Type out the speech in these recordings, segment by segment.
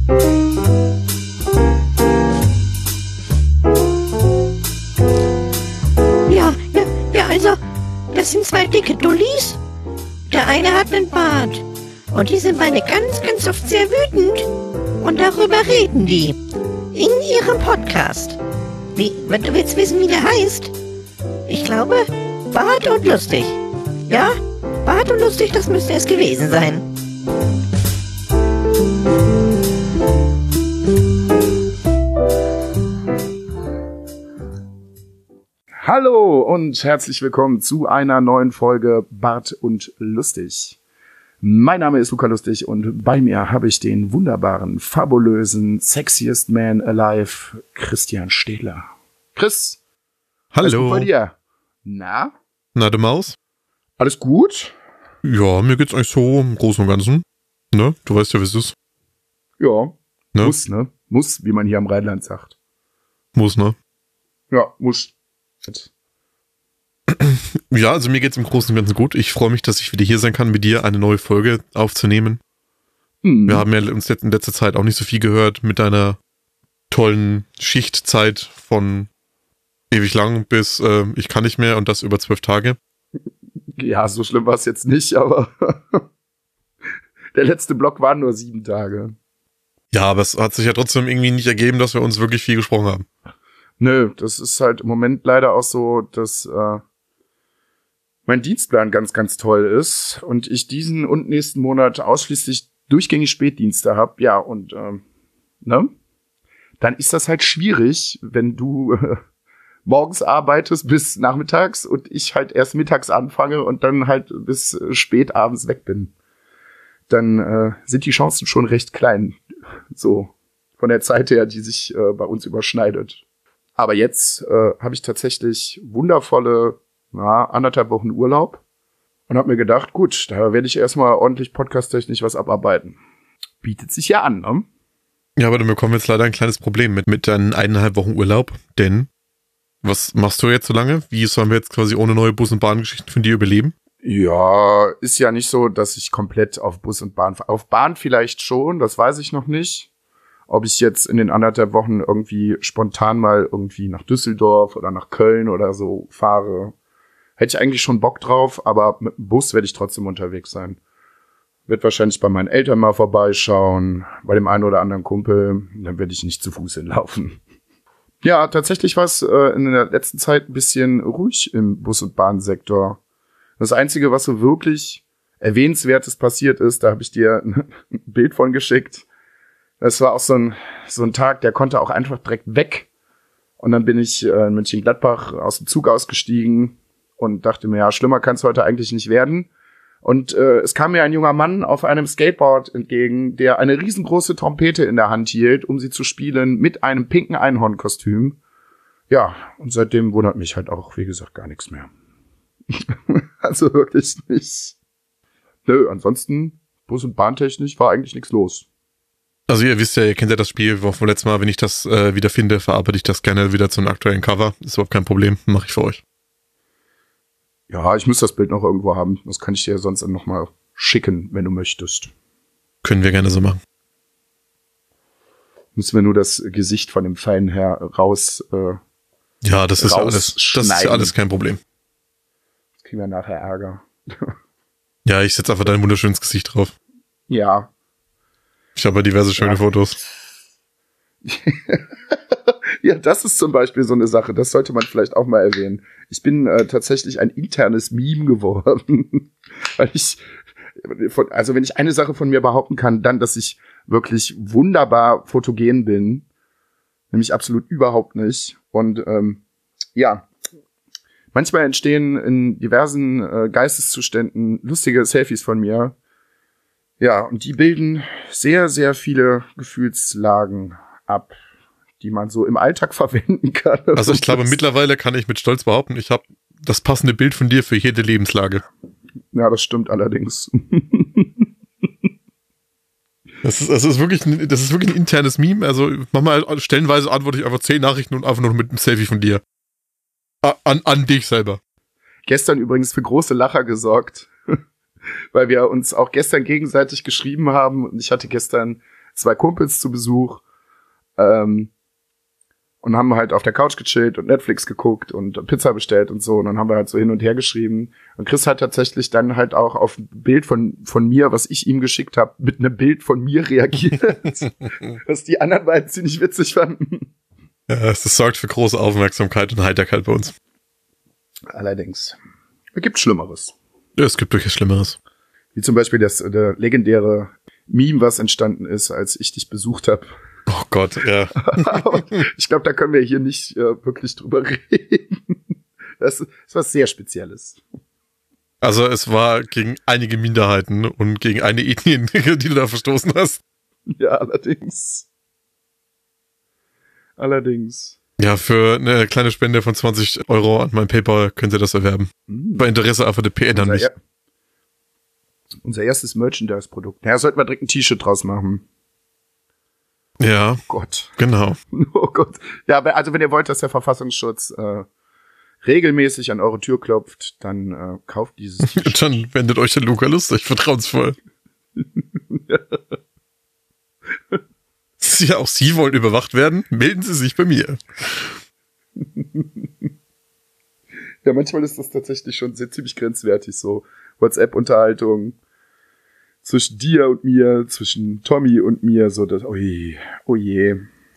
Also, das sind zwei dicke Dullis. Der eine hat einen Bart. Und die sind beide ganz, ganz oft sehr wütend. Und darüber reden die. In ihrem Podcast. Wie, wenn du willst wissen, wie der heißt? Ich glaube, Bart und Lustig. Ja, Bart und Lustig, das müsste es gewesen sein. Hallo und herzlich willkommen zu einer neuen Folge Bart und Lustig. Mein Name ist Luca Lustig und bei mir habe ich den wunderbaren, fabulösen, sexiest man alive, Christian Städler. Chris, hallo. Alles gut bei dir? Na, du Maus? Alles gut? Ja, mir geht's eigentlich so im Großen und Ganzen. Ne? Du weißt ja, wie es ist. Ja, ne? Muss, wie man hier am Rheinland sagt. Muss, ne? Ja, muss. Ja, also mir geht's im Großen und Ganzen gut. Ich freue mich, dass ich wieder hier sein kann, mit dir eine neue Folge aufzunehmen. Wir haben ja uns in letzter Zeit auch nicht so viel gehört mit deiner tollen Schichtzeit von ewig lang bis ich kann nicht mehr und das über 12 Tage. Ja, so schlimm war es jetzt nicht, aber der letzte Block waren nur 7 Tage. Ja, aber es hat sich ja trotzdem irgendwie nicht ergeben, dass wir uns wirklich viel gesprochen haben. Nö, das ist halt im Moment leider auch so, dass mein Dienstplan ganz, ganz toll ist und ich diesen und nächsten Monat ausschließlich durchgängig Spätdienste habe. Ja, und ne? Dann ist das halt schwierig, wenn du morgens arbeitest bis nachmittags und ich halt erst mittags anfange und dann halt bis spät abends weg bin. Dann sind die Chancen schon recht klein, so von der Zeit her, die sich bei uns überschneidet. Aber jetzt habe ich tatsächlich wundervolle 1,5 Wochen Urlaub und habe mir gedacht, gut, da werde ich erstmal ordentlich podcast-technisch was abarbeiten. Bietet sich ja an, ne? Ja, aber dann bekommen wir jetzt leider ein kleines Problem mit deinen 1,5 Wochen Urlaub, denn was machst du jetzt so lange? Wie sollen wir jetzt quasi ohne neue Bus- und Bahngeschichten von dir überleben? Ja, ist ja nicht so, dass ich komplett auf Bus und Bahn fahre. Auf Bahn vielleicht schon, das weiß ich noch nicht. Ob ich jetzt in den 1,5 Wochen irgendwie spontan mal irgendwie nach Düsseldorf oder nach Köln oder so fahre, hätte ich eigentlich schon Bock drauf, aber mit dem Bus werde ich trotzdem unterwegs sein. Werd wahrscheinlich bei meinen Eltern mal vorbeischauen, bei dem einen oder anderen Kumpel, dann werde ich nicht zu Fuß hinlaufen. Ja, tatsächlich war es in der letzten Zeit ein bisschen ruhig im Bus- und Bahnsektor. Das Einzige, was so wirklich Erwähnenswertes passiert ist, da habe ich dir ein Bild von geschickt. Das war auch so ein Tag, der konnte auch einfach direkt weg. Und dann bin ich in Mönchengladbach aus dem Zug ausgestiegen und dachte mir, ja, schlimmer kann es heute eigentlich nicht werden. Und es kam mir ein junger Mann auf einem Skateboard entgegen, der eine riesengroße Trompete in der Hand hielt, um sie zu spielen, mit einem pinken Einhornkostüm. Ja, und seitdem wundert mich halt auch, wie gesagt, gar nichts mehr. Also wirklich nicht. Nö, ansonsten, Bus- und Bahntechnisch war eigentlich nichts los. Also ihr wisst ja, ihr kennt ja das Spiel vom letzten Mal, wenn ich das wieder finde, verarbeite ich das gerne wieder zu einem aktuellen Cover. Ist überhaupt kein Problem, mache ich für euch. Ja, ich muss das Bild noch irgendwo haben. Das kann ich dir sonst noch mal schicken, wenn du möchtest. Können wir gerne so machen. Müssen wir nur das Gesicht von dem feinen Herr raus ja, das ist ja alles kein Problem. Jetzt kriegen wir nachher Ärger. Ja, ich setze einfach dein wunderschönes Gesicht drauf. Ja. Ich habe diverse schöne Fotos. Ja, das ist zum Beispiel so eine Sache, das sollte man vielleicht auch mal erwähnen. Ich bin tatsächlich ein internes Meme geworden, weil wenn ich eine Sache von mir behaupten kann, dann, dass ich wirklich wunderbar fotogen bin, nämlich absolut überhaupt nicht. Und ja, manchmal entstehen in diversen Geisteszuständen lustige Selfies von mir. Ja, und die bilden sehr, sehr viele Gefühlslagen ab, die man so im Alltag verwenden kann. Also ich glaube, mittlerweile kann ich mit Stolz behaupten, ich habe das passende Bild von dir für jede Lebenslage. Ja, das stimmt allerdings. Das ist wirklich ein internes Meme. Also manchmal stellenweise antworte ich einfach 10 Nachrichten und einfach nur mit einem Selfie von dir. An dich selber. Gestern übrigens für große Lacher gesorgt, weil wir uns auch gestern gegenseitig geschrieben haben. Und ich hatte gestern 2 Kumpels zu Besuch und haben halt auf der Couch gechillt und Netflix geguckt und Pizza bestellt und so. Und dann haben wir halt so hin und her geschrieben. Und Chris hat tatsächlich dann halt auch auf ein Bild von mir, was ich ihm geschickt habe, mit einem Bild von mir reagiert. Was die anderen beiden ziemlich witzig fanden. Ja, das sorgt für große Aufmerksamkeit und Heiterkeit bei uns. Allerdings. Es gibt Schlimmeres. Ja, es gibt durchaus Schlimmeres. Wie zum Beispiel der legendäre Meme, was entstanden ist, als ich dich besucht habe. Oh Gott, ja. Aber ich glaube, da können wir hier nicht wirklich drüber reden. Das ist was sehr Spezielles. Also es war gegen einige Minderheiten und gegen eine Ethnie, die du da verstoßen hast. Ja, allerdings. Ja, für eine kleine Spende von 20 € an mein PayPal könnt ihr das erwerben. Bei Interesse einfach der PN an mich. Unser erstes Merchandise-Produkt. Ja, sollten wir direkt ein T-Shirt draus machen. Ja. Oh Gott. Genau. Oh Gott. Ja, also wenn ihr wollt, dass der Verfassungsschutz regelmäßig an eure Tür klopft, dann kauft dieses T-Shirt. Dann wendet euch der Luca lustig, vertrauensvoll. Ja, auch Sie wollen überwacht werden? Melden Sie sich bei mir. Ja, manchmal ist das tatsächlich schon sehr ziemlich grenzwertig, so WhatsApp-Unterhaltung zwischen dir und mir, zwischen Tommy und mir, so das, oh je.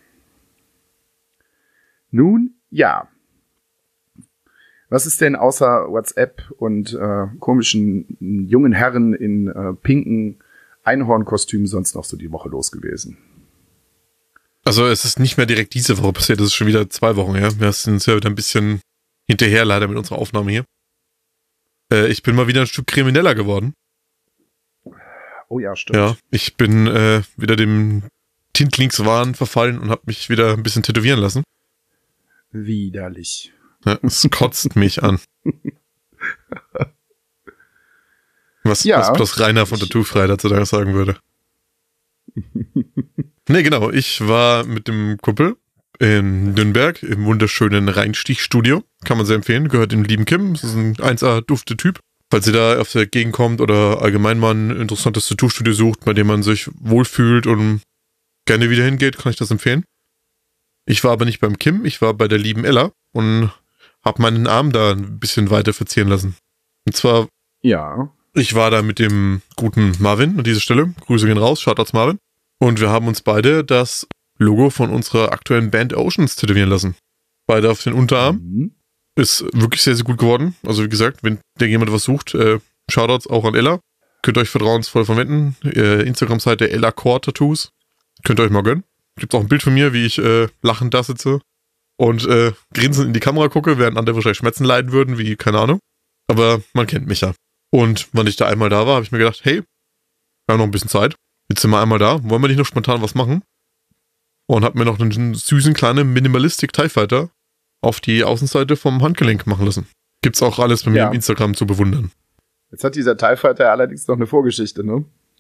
Nun, ja. Was ist denn außer WhatsApp und komischen jungen Herren in pinken Einhornkostümen sonst noch so die Woche los gewesen? Also es ist nicht mehr direkt diese Woche passiert, das ist schon wieder 2 Wochen her. Wir sind ja wieder ein bisschen hinterher leider mit unserer Aufnahme hier. Ich bin mal wieder ein Stück krimineller geworden. Oh ja, stimmt. Ja, ich bin wieder dem Tintlingswahn verfallen und habe mich wieder ein bisschen tätowieren lassen. Widerlich. Ja, es kotzt mich an. Was Rainer von Tattoo-Frei dazu sagen würde. Nee, genau. Ich war mit dem Kumpel in Nürnberg im wunderschönen Reinstich-Studio. Kann man sehr empfehlen. Gehört dem lieben Kim. Das ist ein 1A-Dufte-Typ. Falls ihr da auf der Gegend kommt oder allgemein mal ein interessantes Tattoo-Studio sucht, bei dem man sich wohlfühlt und gerne wieder hingeht, kann ich das empfehlen. Ich war aber nicht beim Kim, ich war bei der lieben Ella und habe meinen Arm da ein bisschen weiter verzieren lassen. Und zwar, ja, ich war da mit dem guten Marvin an dieser Stelle. Grüße gehen raus, Shoutouts Marvin. Und wir haben uns beide das Logo von unserer aktuellen Band Oceans tätowieren lassen. Beide auf den Unterarm. Mhm. Ist wirklich sehr, sehr gut geworden. Also wie gesagt, wenn der jemand was sucht, Shoutouts auch an Ella. Könnt ihr euch vertrauensvoll verwenden. Instagram-Seite Ella Core Tattoos. Könnt ihr euch mal gönnen. Gibt's auch ein Bild von mir, wie ich lachend da sitze und grinsend in die Kamera gucke, während andere wahrscheinlich Schmerzen leiden würden, wie, keine Ahnung. Aber man kennt mich ja. Und wenn ich da einmal da war, habe ich mir gedacht, hey, wir haben noch ein bisschen Zeit. Jetzt sind wir einmal da. Wollen wir nicht noch spontan was machen? Und hab mir noch einen süßen kleinen Minimalistic TIE Fighter auf die Außenseite vom Handgelenk machen lassen. Gibt's auch alles bei mir im Instagram zu bewundern. Jetzt hat dieser TIE Fighter allerdings noch eine Vorgeschichte, ne?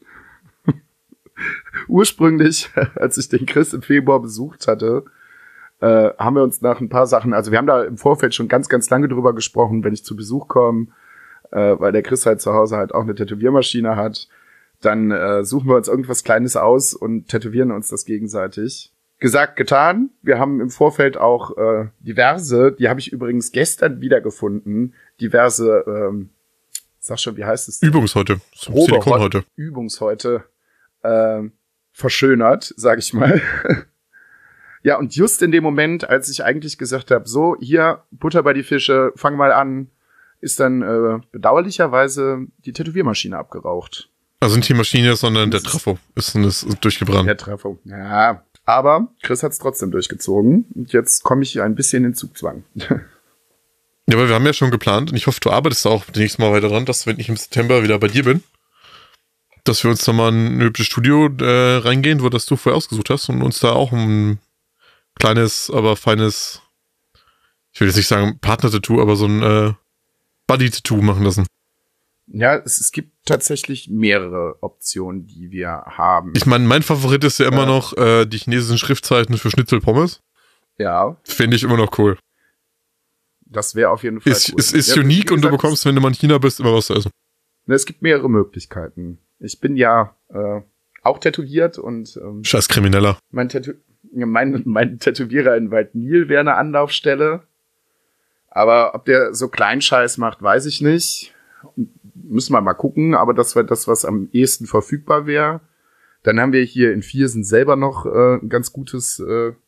Ursprünglich, als ich den Chris im Februar besucht hatte, haben wir uns nach ein paar Sachen, also wir haben da im Vorfeld schon ganz, ganz lange drüber gesprochen, wenn ich zu Besuch komme, weil der Chris halt zu Hause halt auch eine Tätowiermaschine hat, dann suchen wir uns irgendwas Kleines aus und tätowieren uns das gegenseitig. Gesagt, getan. Wir haben im Vorfeld auch diverse, die habe ich übrigens gestern wiedergefunden, diverse, sag schon, wie heißt es? Übungshäute. Silikonhäute. Übungshäute verschönert, sag ich mal. Ja, und just in dem Moment, als ich eigentlich gesagt habe, so, hier, Butter bei die Fische, fang mal an, ist dann bedauerlicherweise die Tätowiermaschine abgeraucht. Also nicht die Maschine, sondern der Trafo ist durchgebrannt. Der Trafo, ja. Aber Chris hat's trotzdem durchgezogen und jetzt komme ich ein bisschen in Zugzwang. Ja, aber wir haben ja schon geplant und ich hoffe, du arbeitest auch nächstes Mal weiter dran, dass wenn ich im September wieder bei dir bin, dass wir uns da mal in ein hübsches Studio reingehen, wo das du vorher ausgesucht hast und uns da auch ein kleines, aber feines, ich will jetzt nicht sagen Partner-Tattoo, aber so ein Buddy-Tattoo machen lassen. Ja, es gibt tatsächlich mehrere Optionen, die wir haben. Ich meine, mein Favorit ist ja immer noch die chinesischen Schriftzeichen für Schnitzelpommes. Ja. Finde ich immer noch cool. Das wäre auf jeden Fall cool. Es ist unique und du bekommst, wenn du mal in China bist, immer was zu essen. Es gibt mehrere Möglichkeiten. Ich bin ja auch tätowiert und Scheiß Krimineller. mein Tätowierer in Waldnil wäre eine Anlaufstelle. Aber ob der so Kleinscheiß macht, weiß ich nicht. Müssen wir mal gucken, aber das wäre das, was am ehesten verfügbar wäre. Dann haben wir hier in Viersen selber noch ein ganz gutes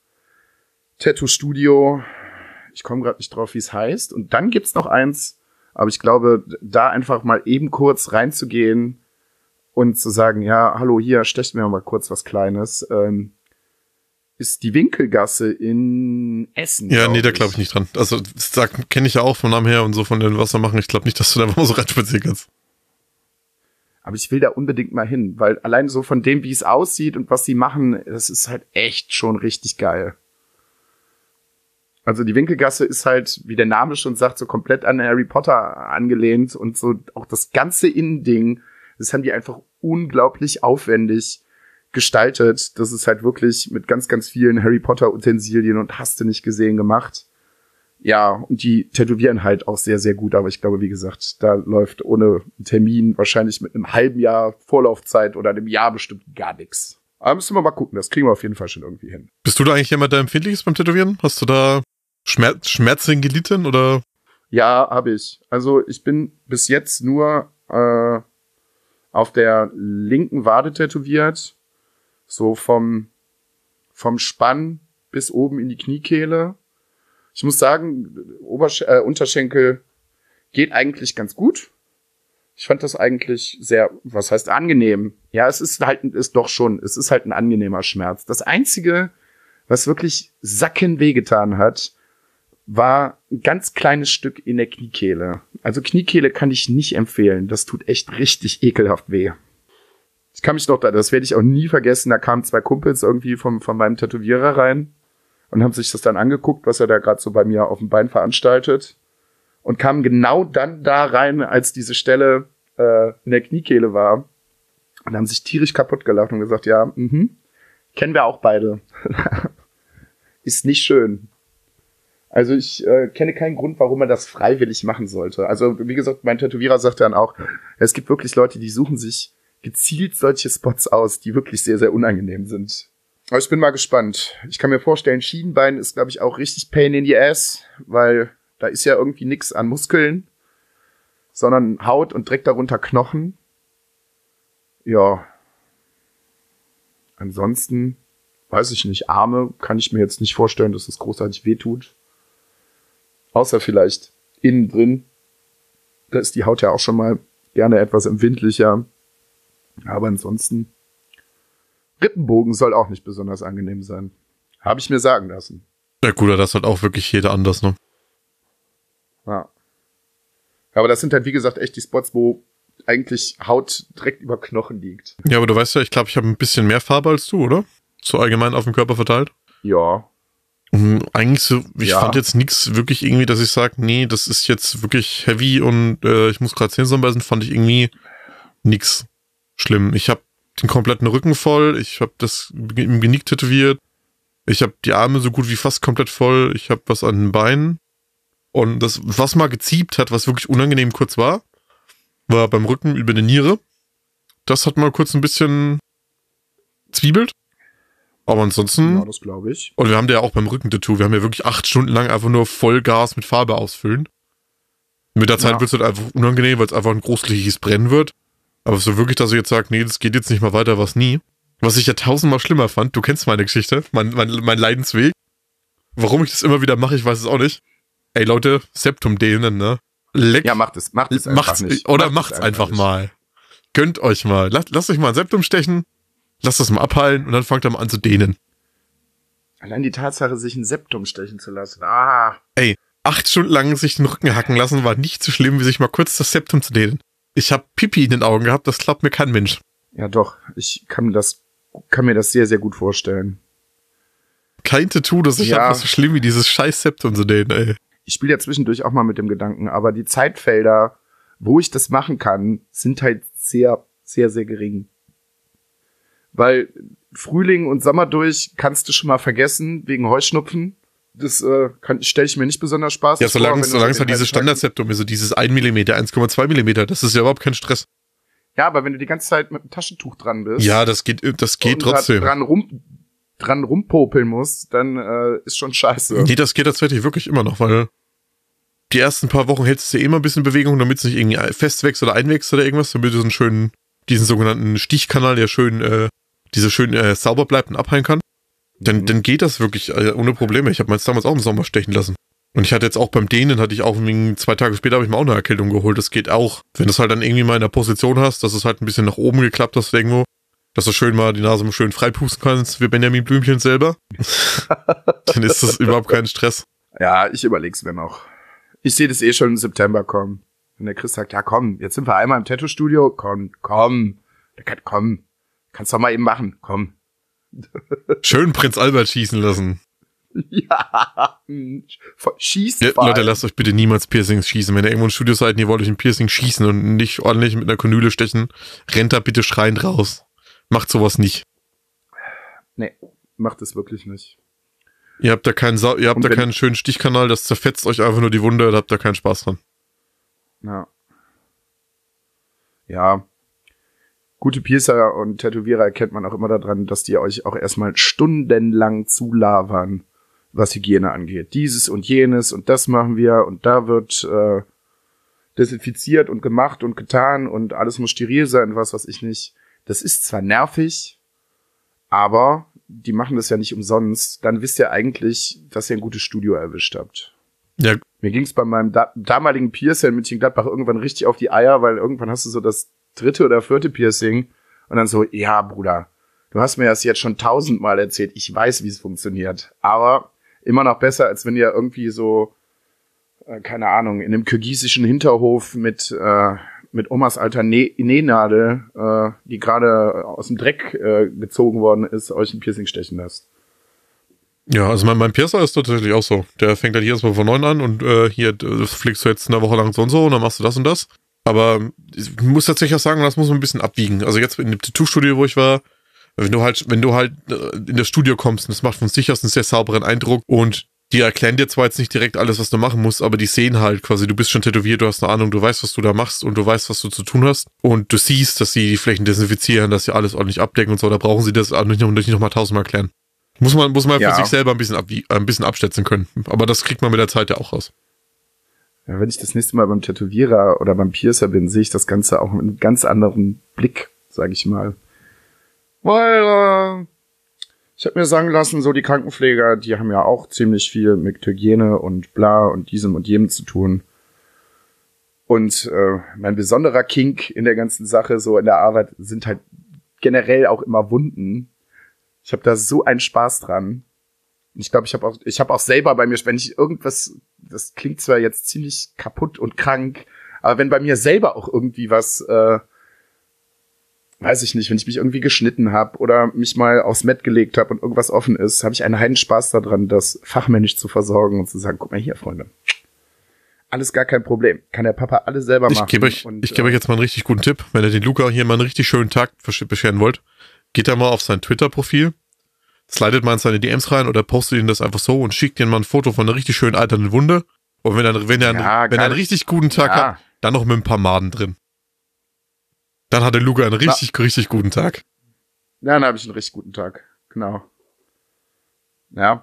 Tattoo-Studio. Ich komme gerade nicht drauf, wie es heißt. Und dann gibt's noch eins, aber ich glaube, da einfach mal eben kurz reinzugehen und zu sagen, ja, hallo, hier, stecht mir mal kurz was Kleines, ist die Winkelgasse in Essen. Ja, nee, da glaube ich nicht dran. Also, kenne ich ja auch vom Namen her und so von den Wassermachen. Ich glaube nicht, dass du da einfach mal so reinspazieren kannst. Aber ich will da unbedingt mal hin, weil allein so von dem, wie es aussieht und was sie machen, das ist halt echt schon richtig geil. Also die Winkelgasse ist halt, wie der Name schon sagt, so komplett an Harry Potter angelehnt und so auch das ganze Innending, das haben die einfach unglaublich aufwendig gestaltet. Das ist halt wirklich mit ganz, ganz vielen Harry Potter Utensilien und hast du nicht gesehen gemacht. Ja, und die tätowieren halt auch sehr, sehr gut. Aber ich glaube, wie gesagt, da läuft ohne Termin wahrscheinlich mit einem halben Jahr Vorlaufzeit oder einem Jahr bestimmt gar nichts. Aber müssen wir mal gucken. Das kriegen wir auf jeden Fall schon irgendwie hin. Bist du da eigentlich jemand, der empfindlich ist beim Tätowieren? Hast du da Schmerzen gelitten oder? Ja, habe ich. Also ich bin bis jetzt nur auf der linken Wade tätowiert. So vom Spann bis oben in die Kniekehle. Ich muss sagen, Unterschenkel geht eigentlich ganz gut. Ich fand das eigentlich sehr, was heißt angenehm? Ja, es ist halt ein angenehmer Schmerz. Das Einzige, was wirklich sacken wehgetan hat, war ein ganz kleines Stück in der Kniekehle. Also Kniekehle kann ich nicht empfehlen. Das tut echt richtig ekelhaft weh. Ich kann mich noch, das werde ich auch nie vergessen, da kamen 2 Kumpels irgendwie von meinem Tätowierer rein und haben sich das dann angeguckt, was er da gerade so bei mir auf dem Bein veranstaltet und kamen genau dann da rein, als diese Stelle in der Kniekehle war und haben sich tierisch kaputt gelacht und gesagt, ja, kennen wir auch beide. Ist nicht schön. Also ich kenne keinen Grund, warum man das freiwillig machen sollte. Also wie gesagt, mein Tätowierer sagte dann auch, es gibt wirklich Leute, die suchen sich gezielt solche Spots aus, die wirklich sehr, sehr unangenehm sind. Aber ich bin mal gespannt. Ich kann mir vorstellen, Schienbein ist, glaube ich, auch richtig Pain in the Ass, weil da ist ja irgendwie nix an Muskeln, sondern Haut und direkt darunter Knochen. Ja. Ansonsten, weiß ich nicht, Arme kann ich mir jetzt nicht vorstellen, dass es großartig wehtut. Außer vielleicht innen drin. Da ist die Haut ja auch schon mal gerne etwas empfindlicher. Aber ansonsten, Rippenbogen soll auch nicht besonders angenehm sein. Habe ich mir sagen lassen. Ja gut, das hat auch wirklich jeder anders, ne? Ja. Aber das sind halt, wie gesagt, echt die Spots, wo eigentlich Haut direkt über Knochen liegt. Ja, aber du weißt ja, ich glaube, ich habe ein bisschen mehr Farbe als du, oder? So allgemein auf dem Körper verteilt. Ja. Eigentlich so, ich fand jetzt nichts wirklich irgendwie, dass ich sage, nee, das ist jetzt wirklich heavy und ich muss gerade Zähne zusammenbeißen, fand ich irgendwie nix schlimm. Ich habe den kompletten Rücken voll, ich habe das im Genick tätowiert, ich habe die Arme so gut wie fast komplett voll, ich habe was an den Beinen und das, was mal geziebt hat, was wirklich unangenehm kurz war beim Rücken über die Niere. Das hat mal kurz ein bisschen zwiebelt. Aber ansonsten. Ja, das glaube ich. Und wir haben ja auch beim Rückentattoo, wir haben ja wirklich 8 Stunden lang einfach nur Vollgas mit Farbe ausfüllen. Mit der Zeit wird es halt einfach unangenehm, weil es einfach ein großflächiges Brennen wird. Aber so wirklich, dass ich jetzt sage, nee, das geht jetzt nicht mal weiter, was nie. Was ich ja 1000-mal schlimmer fand, du kennst meine Geschichte, mein Leidensweg. Warum ich das immer wieder mache, ich weiß es auch nicht. Ey Leute, Septum dehnen, ne? Ja, macht es einfach nicht. Oder macht's einfach mal. Gönnt euch mal. Lasst euch mal ein Septum stechen. Lasst das mal abheilen und dann fangt ihr mal an zu dehnen. Allein die Tatsache, sich ein Septum stechen zu lassen. Ey, 8 Stunden lang sich den Rücken hacken lassen, war nicht so schlimm, wie sich mal kurz das Septum zu dehnen. Ich habe Pipi in den Augen gehabt, das glaubt mir kein Mensch. Ja doch, ich kann mir das sehr, sehr gut vorstellen. Kein Tattoo, das ich habe, was so schlimm wie dieses scheiß Septum zu dehnen, ey. Ich spiele ja zwischendurch auch mal mit dem Gedanken, aber die Zeitfelder, wo ich das machen kann, sind halt sehr, sehr, sehr gering. Weil Frühling und Sommer durch kannst du schon mal vergessen, wegen Heuschnupfen. Das stelle ich mir nicht besonders Spaß vor. Ja, solange es halt dieses Standardseptum ist, so dieses 1 mm, 1,2 mm, das ist ja überhaupt kein Stress. Ja, aber wenn du die ganze Zeit mit dem Taschentuch dran bist. Ja, das geht trotzdem. Dran rumpopeln musst, dann ist schon scheiße. Nee, das geht tatsächlich wirklich immer noch, weil die ersten paar Wochen hältst du ja immer ein bisschen Bewegung, damit es nicht irgendwie festwächst oder einwächst oder irgendwas, damit du diesen sogenannten Stichkanal, der schön sauber bleibt und abheilen kann. Dann geht das wirklich ohne Probleme. Ich habe meins damals auch im Sommer stechen lassen. Und ich hatte jetzt auch beim Dehnen, 2 Tage später habe ich mir auch eine Erkältung geholt. Das geht auch. Wenn du es halt dann irgendwie mal in der Position hast, dass es halt ein bisschen nach oben geklappt hast irgendwo, dass du schön mal die Nase schön freipusten kannst, wie Benjamin Blümchen selber, dann ist das überhaupt kein Stress. Ja, ich überleg's mir noch. Ich sehe das schon im September kommen. Wenn der Chris sagt, ja komm, jetzt sind wir einmal im Tattoo-Studio, komm. Kannst doch mal eben machen, komm. Schön Prinz Albert schießen lassen. Ja, schießen. Ja, Leute, lasst euch bitte niemals Piercings schießen. Wenn ihr irgendwo im Studio seid und ihr wollt euch ein Piercing schießen und nicht ordentlich mit einer Kanüle stechen, rennt da bitte schreiend raus. Macht sowas nicht. Nee, macht es wirklich nicht. Ihr habt da keinen schönen Stichkanal, das zerfetzt euch einfach nur die Wunde, da habt ihr keinen Spaß dran. Ja. Gute Piercer und Tätowierer erkennt man auch immer daran, dass die euch auch erstmal stundenlang zulabern, was Hygiene angeht. Dieses und jenes und das machen wir und da wird desinfiziert und gemacht und getan und alles muss steril sein, was weiß ich nicht. Das ist zwar nervig, aber die machen das ja nicht umsonst. Dann wisst ihr eigentlich, dass ihr ein gutes Studio erwischt habt. Ja. Mir ging's bei meinem damaligen Piercer in Mönchengladbach irgendwann richtig auf die Eier, weil irgendwann hast du so das 3. oder 4. Piercing und dann so, ja, Bruder, du hast mir das jetzt schon 1000-mal erzählt, ich weiß, wie es funktioniert, aber immer noch besser, als wenn ihr irgendwie so, keine Ahnung, in einem kirgisischen Hinterhof mit Omas alter Nähnadel, die gerade aus dem Dreck gezogen worden ist, euch ein Piercing stechen lässt. Ja, also mein Piercer ist tatsächlich auch so. Der fängt halt jedes Mal von 9 an und hier das fliegst du jetzt eine Woche lang so und dann machst du das und das. Aber ich muss tatsächlich auch sagen, das muss man ein bisschen abwiegen. Also jetzt in dem Tattoo-Studio, wo ich war, wenn du halt in das Studio kommst, und das macht von sich aus einen sehr sauberen Eindruck und die erklären dir zwar jetzt nicht direkt alles, was du machen musst, aber die sehen halt quasi, du bist schon tätowiert, du hast eine Ahnung, du weißt, was du da machst und du weißt, was du zu tun hast und du siehst, dass sie die Flächen desinfizieren, dass sie alles ordentlich abdecken und so, da brauchen sie das nicht noch mal 1000-mal erklären. Muss man für sich selber ein bisschen abschätzen können. Aber das kriegt man mit der Zeit ja auch raus. Ja, wenn ich das nächste Mal beim Tätowierer oder beim Piercer bin, sehe ich das Ganze auch mit einem ganz anderen Blick, sage ich mal. Weil ich habe mir sagen lassen, so die Krankenpfleger, die haben ja auch ziemlich viel mit Hygiene und bla und diesem und jenem zu tun. Und mein besonderer Kink in der ganzen Sache, so in der Arbeit, sind halt generell auch immer Wunden. Ich habe da so einen Spaß dran. Ich glaube, ich habe auch selber bei mir, wenn ich irgendwas, das klingt zwar jetzt ziemlich kaputt und krank, aber wenn bei mir selber auch irgendwie was, weiß ich nicht, wenn ich mich irgendwie geschnitten habe oder mich mal aufs Bett gelegt habe und irgendwas offen ist, habe ich einen Heidenspaß daran, das fachmännisch zu versorgen und zu sagen, guck mal hier, Freunde, alles gar kein Problem. Kann der Papa alles selber machen. Ich gebe euch jetzt mal einen richtig guten Tipp. Wenn ihr den Luca hier mal einen richtig schönen Tag bescheren wollt, geht da mal auf sein Twitter-Profil, slidet mal in seine DMs rein oder postet ihn das einfach so und schickt ihm mal ein Foto von einer richtig schön alternden Wunde. Und wenn er einen richtig guten Tag hat, dann noch mit ein paar Maden drin. Dann hat der Luca einen richtig guten Tag. Ja, dann habe ich einen richtig guten Tag. Genau. Ja.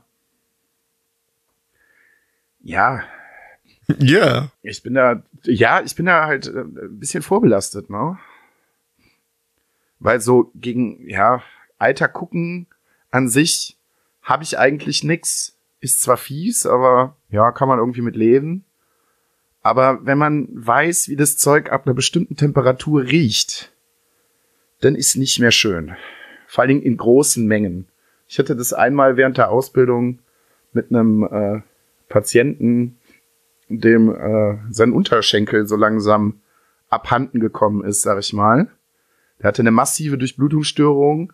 Ja. Ja. Ich bin da halt ein bisschen vorbelastet, ne? Weil so gegen, Alter gucken an sich habe ich eigentlich nix. Ist zwar fies, aber ja, kann man irgendwie mit leben. Aber wenn man weiß, wie das Zeug ab einer bestimmten Temperatur riecht, dann ist nicht mehr schön. Vor allen Dingen in großen Mengen. Ich hatte das einmal während der Ausbildung mit einem Patienten, dem sein Unterschenkel so langsam abhanden gekommen ist, sag ich mal. Der hatte eine massive Durchblutungsstörung.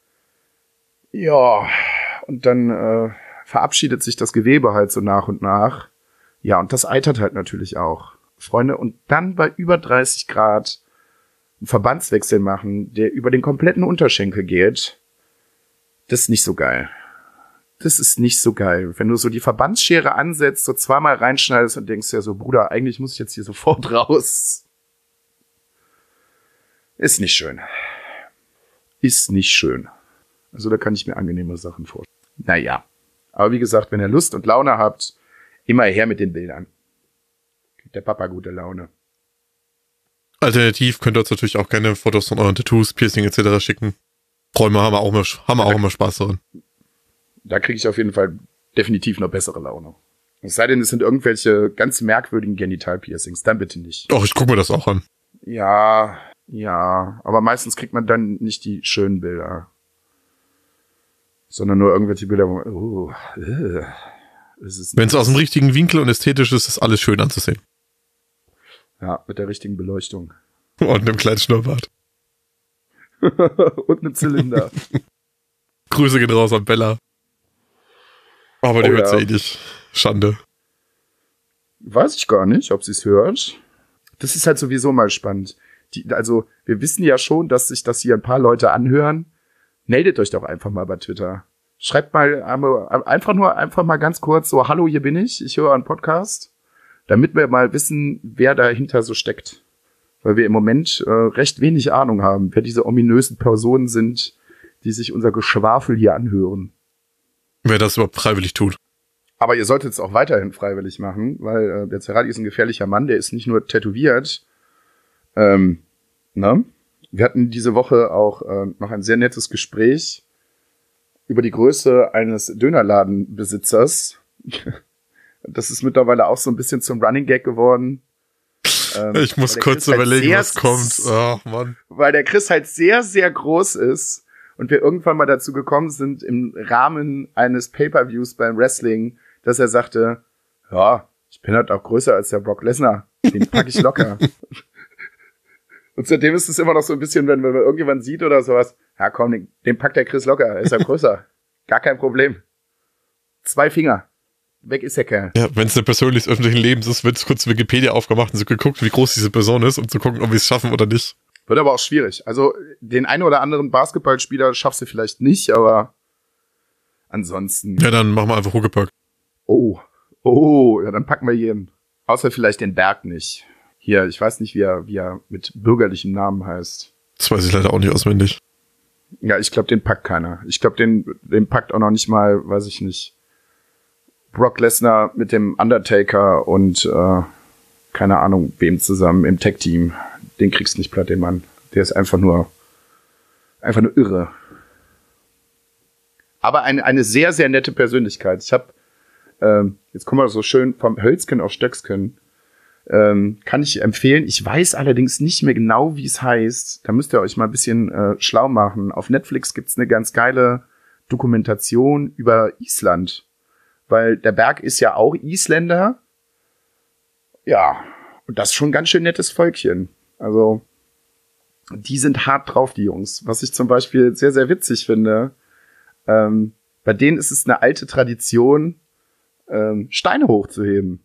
Ja, und dann verabschiedet sich das Gewebe halt so nach und nach. Ja, und das eitert halt natürlich auch. Freunde, und dann bei über 30 Grad einen Verbandswechsel machen, der über den kompletten Unterschenkel geht, das ist nicht so geil. Das ist nicht so geil. Wenn du so die Verbandsschere ansetzt, so zweimal reinschneidest und denkst ja so, Bruder, eigentlich muss ich jetzt hier sofort raus. Ist nicht schön. Ist nicht schön. Also da kann ich mir angenehme Sachen vorstellen. Naja. Aber wie gesagt, wenn ihr Lust und Laune habt, immer her mit den Bildern. Kriegt der Papa gute Laune. Alternativ könnt ihr uns natürlich auch gerne Fotos von euren Tattoos, Piercing etc. schicken. Träume haben wir auch immer Spaß daran. Da kriege ich auf jeden Fall definitiv noch bessere Laune. Es sei denn, es sind irgendwelche ganz merkwürdigen Genital-Piercings. Dann bitte nicht. Doch, ich gucke mir das auch an. Ja, aber meistens kriegt man dann nicht die schönen Bilder. Sondern nur irgendwelche Bilder, wo wenn es aus dem richtigen Winkel und ästhetisch ist, ist alles schön anzusehen. Ja, mit der richtigen Beleuchtung. Und einem kleinen Schnurrbart. Und einem Zylinder. Grüße gehen raus an Bella. Aber die hört sie eh nicht. Schande. Weiß ich gar nicht, ob sie es hört. Das ist halt sowieso mal spannend. Also, wir wissen ja schon, dass sich das hier ein paar Leute anhören. Meldet euch doch einfach mal bei Twitter. Schreibt mal einfach mal ganz kurz so, hallo, hier bin ich höre einen Podcast, damit wir mal wissen, wer dahinter so steckt. Weil wir im Moment recht wenig Ahnung haben, wer diese ominösen Personen sind, die sich unser Geschwafel hier anhören. Wer das überhaupt freiwillig tut. Aber ihr solltet es auch weiterhin freiwillig machen, weil der Zerrati ist ein gefährlicher Mann, der ist nicht nur tätowiert. Wir hatten diese Woche auch noch ein sehr nettes Gespräch über die Größe eines Dönerladenbesitzers. Das ist mittlerweile auch so ein bisschen zum Running Gag geworden. Ich muss kurz überlegen, was kommt. Oh, Mann. Weil der Chris halt sehr, sehr groß ist und wir irgendwann mal dazu gekommen sind, im Rahmen eines Pay-Per-Views beim Wrestling, dass er sagte, ja, ich bin halt auch größer als der Brock Lesnar. Den pack ich locker. Und seitdem ist es immer noch so ein bisschen, wenn man irgendjemand sieht oder sowas, ja komm, den packt der Chris locker, er ist ja größer. Gar kein Problem. 2 Finger. Weg ist der Kerl. Ja, wenn es eine Person des öffentlichen Lebens ist, wird kurz Wikipedia aufgemacht und so geguckt, wie groß diese Person ist, um zu gucken, ob wir es schaffen oder nicht. Wird aber auch schwierig. Also den einen oder anderen Basketballspieler schaffst du vielleicht nicht, aber ansonsten... Ja, dann machen wir einfach Huckepack. Oh, ja, dann packen wir jeden. Außer vielleicht den Berg nicht. Hier, ich weiß nicht, wie er mit bürgerlichem Namen heißt. Das weiß ich leider auch nicht auswendig. Ja, ich glaube, den packt keiner. Ich glaube, den packt auch noch nicht mal, weiß ich nicht, Brock Lesnar mit dem Undertaker und keine Ahnung, wem zusammen im Tag-Team. Den kriegst du nicht platt, den Mann. Der ist einfach nur irre. Aber eine sehr, sehr nette Persönlichkeit. Ich habe, jetzt kommen wir so schön vom Hölzken auf Stöcksken. Kann ich empfehlen. Ich weiß allerdings nicht mehr genau, wie es heißt. Da müsst ihr euch mal ein bisschen schlau machen. Auf Netflix gibt's eine ganz geile Dokumentation über Island. Weil der Berg ist ja auch Isländer. Ja, und das ist schon ein ganz schön nettes Völkchen. Also, die sind hart drauf, die Jungs. Was ich zum Beispiel sehr, sehr witzig finde. Bei denen ist es eine alte Tradition, Steine hochzuheben.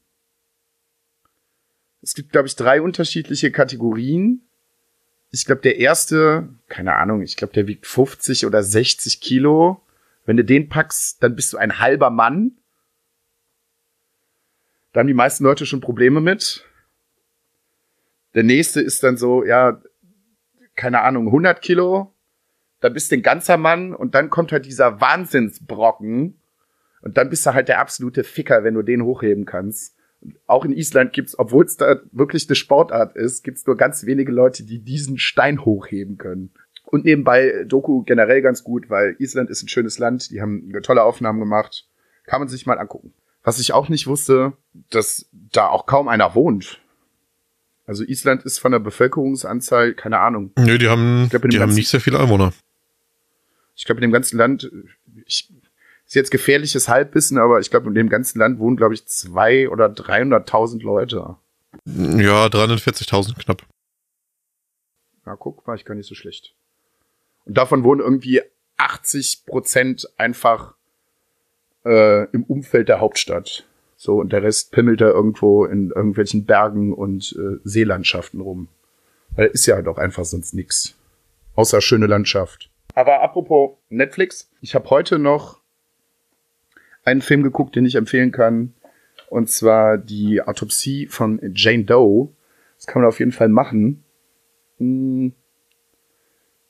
Es gibt, glaube ich, 3 unterschiedliche Kategorien. Ich glaube, der erste, keine Ahnung, ich glaube, der wiegt 50 oder 60 Kilo. Wenn du den packst, dann bist du ein halber Mann. Da haben die meisten Leute schon Probleme mit. Der nächste ist dann so, ja, keine Ahnung, 100 Kilo. Da bist du ein ganzer Mann und dann kommt halt dieser Wahnsinnsbrocken. Und dann bist du halt der absolute Ficker, wenn du den hochheben kannst. Auch in Island gibt's, obwohl es da wirklich eine Sportart ist, gibt's nur ganz wenige Leute, die diesen Stein hochheben können. Und nebenbei Doku generell ganz gut, weil Island ist ein schönes Land, die haben tolle Aufnahmen gemacht. Kann man sich mal angucken. Was ich auch nicht wusste, dass da auch kaum einer wohnt. Also Island ist von der Bevölkerungsanzahl, keine Ahnung. Nö, die haben nicht sehr viele Einwohner. Ich glaube, in dem ganzen Land, ist jetzt gefährliches Halbwissen, aber ich glaube, in dem ganzen Land wohnen, glaube ich, 200.000 oder 300.000 Leute. Ja, 340.000 knapp. Na, guck, war ich gar nicht so schlecht. Und davon wohnen irgendwie 80% einfach im Umfeld der Hauptstadt. So, und der Rest pimmelt da irgendwo in irgendwelchen Bergen und Seelandschaften rum. Weil ist ja halt auch einfach sonst nix. Außer schöne Landschaft. Aber apropos Netflix, ich habe heute noch einen Film geguckt, den ich empfehlen kann. Und zwar die Autopsie von Jane Doe. Das kann man auf jeden Fall machen.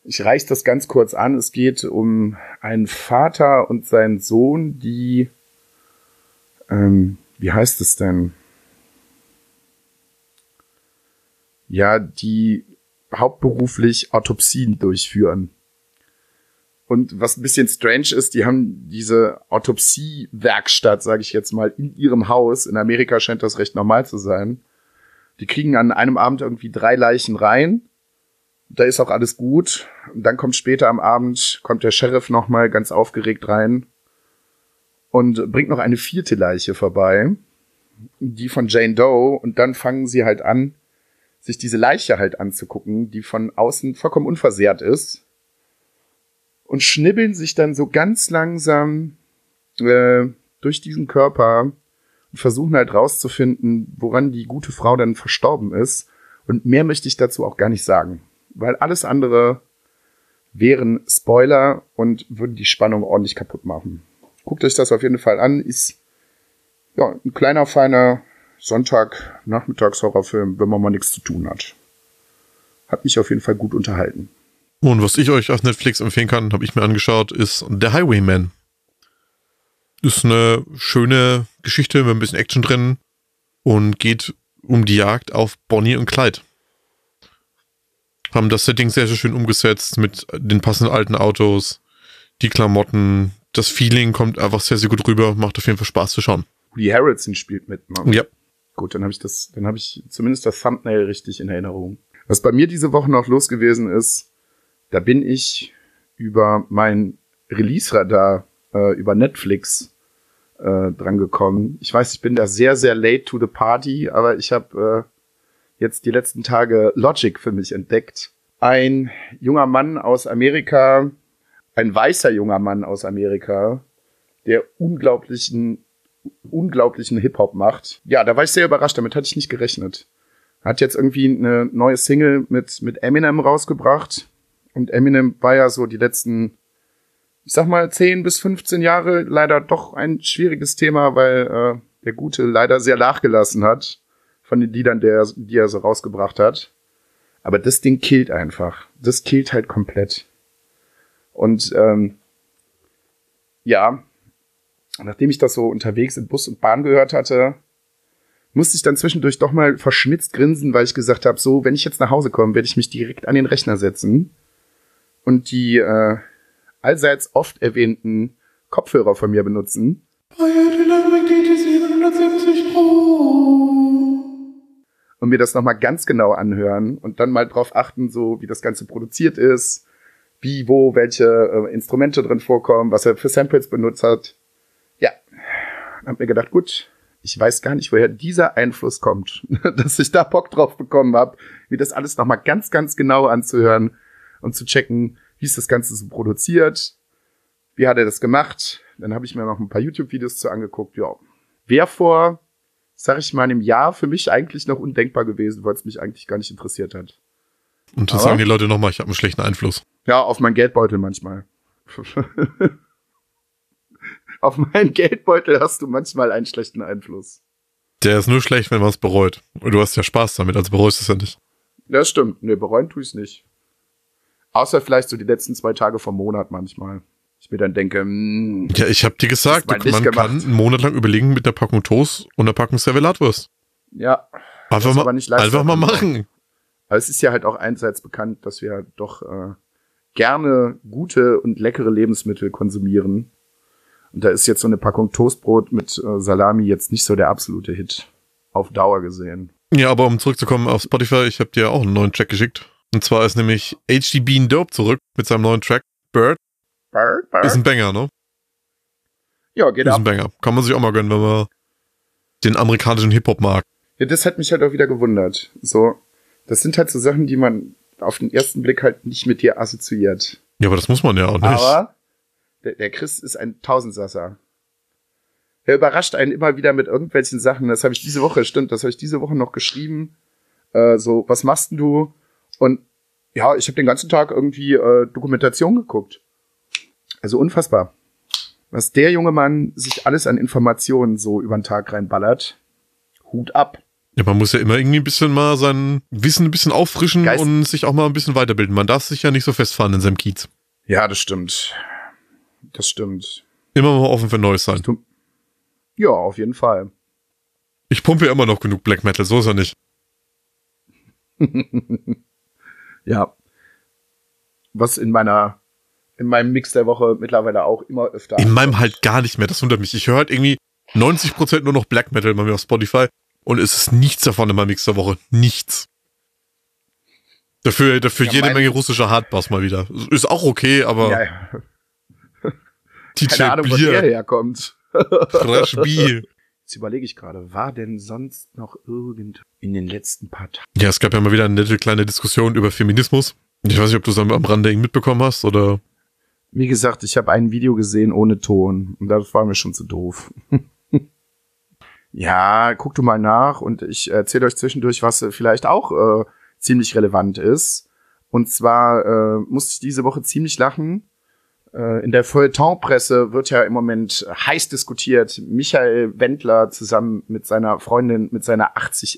Ich reiche das ganz kurz an. Es geht um einen Vater und seinen Sohn, die, wie heißt es denn? Ja, die hauptberuflich Autopsien durchführen. Und was ein bisschen strange ist, die haben diese Autopsiewerkstatt, sage ich jetzt mal, in ihrem Haus. In Amerika scheint das recht normal zu sein. Die kriegen an einem Abend irgendwie 3 Leichen rein. Da ist auch alles gut. Und dann kommt später am Abend, kommt der Sheriff nochmal ganz aufgeregt rein und bringt noch eine 4. Leiche vorbei, die von Jane Doe. Und dann fangen sie halt an, sich diese Leiche halt anzugucken, die von außen vollkommen unversehrt ist. Und schnibbeln sich dann so ganz langsam durch diesen Körper und versuchen halt rauszufinden, woran die gute Frau dann verstorben ist. Und mehr möchte ich dazu auch gar nicht sagen. Weil alles andere wären Spoiler und würden die Spannung ordentlich kaputt machen. Guckt euch das auf jeden Fall an. Ist ja ein kleiner, feiner Sonntag-Nachmittags-Horrorfilm, wenn man mal nichts zu tun hat. Hat mich auf jeden Fall gut unterhalten. Und was ich euch auf Netflix empfehlen kann, habe ich mir angeschaut, ist The Highwayman. Ist eine schöne Geschichte mit ein bisschen Action drin und geht um die Jagd auf Bonnie und Clyde. Haben das Setting sehr, sehr schön umgesetzt mit den passenden alten Autos, die Klamotten, das Feeling kommt einfach sehr, sehr gut rüber, macht auf jeden Fall Spaß zu schauen. Woody Harrelson spielt mit, ne? Ja. Gut, dann habe ich zumindest das Thumbnail richtig in Erinnerung. Was bei mir diese Woche noch los gewesen ist, da bin ich über mein Release-Radar über Netflix dran gekommen. Ich weiß, ich bin da sehr, sehr late to the party, aber ich habe jetzt die letzten Tage Logic für mich entdeckt. Ein junger Mann aus Amerika, ein weißer junger Mann aus Amerika, der unglaublichen Hip-Hop macht. Ja, da war ich sehr überrascht, damit hatte ich nicht gerechnet. Hat jetzt irgendwie eine neue Single mit Eminem rausgebracht. Und Eminem war ja so die letzten, ich sag mal, 10 bis 15 Jahre leider doch ein schwieriges Thema, weil der Gute leider sehr nachgelassen hat von den Liedern, die er so rausgebracht hat. Aber das Ding killt einfach. Das killt halt komplett. Und ja, nachdem ich das so unterwegs in Bus und Bahn gehört hatte, musste ich dann zwischendurch doch mal verschmitzt grinsen, weil ich gesagt habe, so, wenn ich jetzt nach Hause komme, werde ich mich direkt an den Rechner setzen und die allseits oft erwähnten Kopfhörer von mir benutzen. Und mir das nochmal ganz genau anhören und dann mal drauf achten, so wie das Ganze produziert ist, wie, wo, welche Instrumente drin vorkommen, was er für Samples benutzt hat. Ja, hab mir gedacht, gut, ich weiß gar nicht, woher dieser Einfluss kommt, dass ich da Bock drauf bekommen habe, mir das alles nochmal ganz, ganz genau anzuhören und zu checken, wie ist das Ganze so produziert, wie hat er das gemacht. Dann habe ich mir noch ein paar YouTube-Videos zu angeguckt. Ja, wäre vor, sag ich mal, einem Jahr für mich eigentlich noch undenkbar gewesen, weil es mich eigentlich gar nicht interessiert hat. Und das sagen die Leute nochmal, ich habe einen schlechten Einfluss. Ja, auf meinen Geldbeutel manchmal. Auf meinen Geldbeutel hast du manchmal einen schlechten Einfluss. Der ist nur schlecht, wenn man es bereut. Und du hast ja Spaß damit, also bereust du es ja nicht. Ja, stimmt. Nee, bereuen tue ich es nicht. Außer vielleicht so die letzten 2 Tage vom Monat manchmal. Ich mir dann denke, ja, ich hab dir gesagt, man kann einen Monat lang überlegen mit einer Packung Toast und einer Packung Servelatwurst. Ja. Einfach mal machen. Aber es ist ja halt auch einerseits bekannt, dass wir doch gerne gute und leckere Lebensmittel konsumieren. Und da ist jetzt so eine Packung Toastbrot mit Salami jetzt nicht so der absolute Hit. Auf Dauer gesehen. Ja, aber um zurückzukommen auf Spotify, ich habe dir auch einen neuen Track geschickt. Und zwar ist nämlich HD Bean Dope zurück mit seinem neuen Track Bird. Bird. Ist ein Banger, ne? Ja, geht ab. Ist ein Banger. Kann man sich auch mal gönnen, wenn man den amerikanischen Hip-Hop mag. Ja, das hat mich halt auch wieder gewundert. So, das sind halt so Sachen, die man auf den ersten Blick halt nicht mit dir assoziiert. Ja, aber das muss man ja auch nicht. Aber der Chris ist ein Tausendsasser. Er überrascht einen immer wieder mit irgendwelchen Sachen. Das habe ich diese Woche noch geschrieben. So, was machst denn du? Und ja, ich habe den ganzen Tag irgendwie Dokumentation geguckt. Also unfassbar. Was der junge Mann sich alles an Informationen so über den Tag reinballert. Hut ab. Ja, man muss ja immer irgendwie ein bisschen mal sein Wissen ein bisschen auffrischen und sich auch mal ein bisschen weiterbilden. Man darf sich ja nicht so festfahren in seinem Kiez. Ja, das stimmt. Das stimmt. Immer mal offen für Neues sein. Ja, auf jeden Fall. Ich pumpe ja immer noch genug Black Metal, so ist er nicht. Ja. Was in meinem Mix der Woche mittlerweile auch immer öfter. In meinem halt gar nicht mehr, das wundert mich. Ich höre halt irgendwie 90% nur noch Black Metal bei mir auf Spotify und es ist nichts davon in meinem Mix der Woche. Nichts. Dafür ja, jede Menge russischer Hardbass mal wieder. Ist auch okay, aber... Ja. Keine Ahnung, wo der herkommt. Fresh Bier. Jetzt überlege ich gerade, war denn sonst noch irgend in den letzten paar Tagen? Ja, es gab ja mal wieder eine nette kleine Diskussion über Feminismus. Ich weiß nicht, ob du es am Rande mitbekommen hast, oder... Wie gesagt, ich habe ein Video gesehen ohne Ton und das war mir schon zu doof. Ja, guck du mal nach und ich erzähle euch zwischendurch, was vielleicht auch ziemlich relevant ist. Und zwar musste ich diese Woche ziemlich lachen. In der Feuilleton-Presse wird ja im Moment heiß diskutiert. Michael Wendler zusammen mit seiner Freundin, mit seiner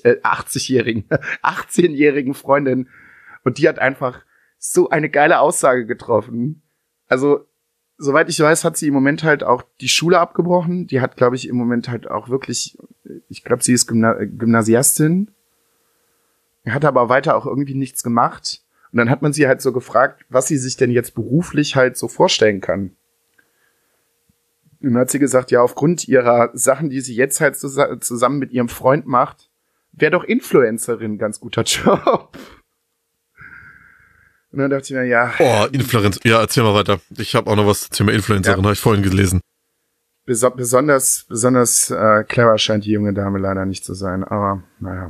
18-jährigen Freundin. Und die hat einfach so eine geile Aussage getroffen. Also, soweit ich weiß, hat sie im Moment halt auch die Schule abgebrochen. Die hat, glaube ich, im Moment halt auch wirklich, ich glaube, sie ist Gymnasiastin. Hat aber weiter auch irgendwie nichts gemacht. Und dann hat man sie halt so gefragt, was sie sich denn jetzt beruflich halt so vorstellen kann. Und dann hat sie gesagt, ja, aufgrund ihrer Sachen, die sie jetzt halt zusammen mit ihrem Freund macht, wäre doch Influencerin ein ganz guter Job. Und dann dachte ich mir, ja. Oh, Influencer. Ja, erzähl mal weiter. Ich habe auch noch was zum Thema Influencerin, habe ich vorhin gelesen. Besonders clever scheint die junge Dame leider nicht zu sein, aber naja.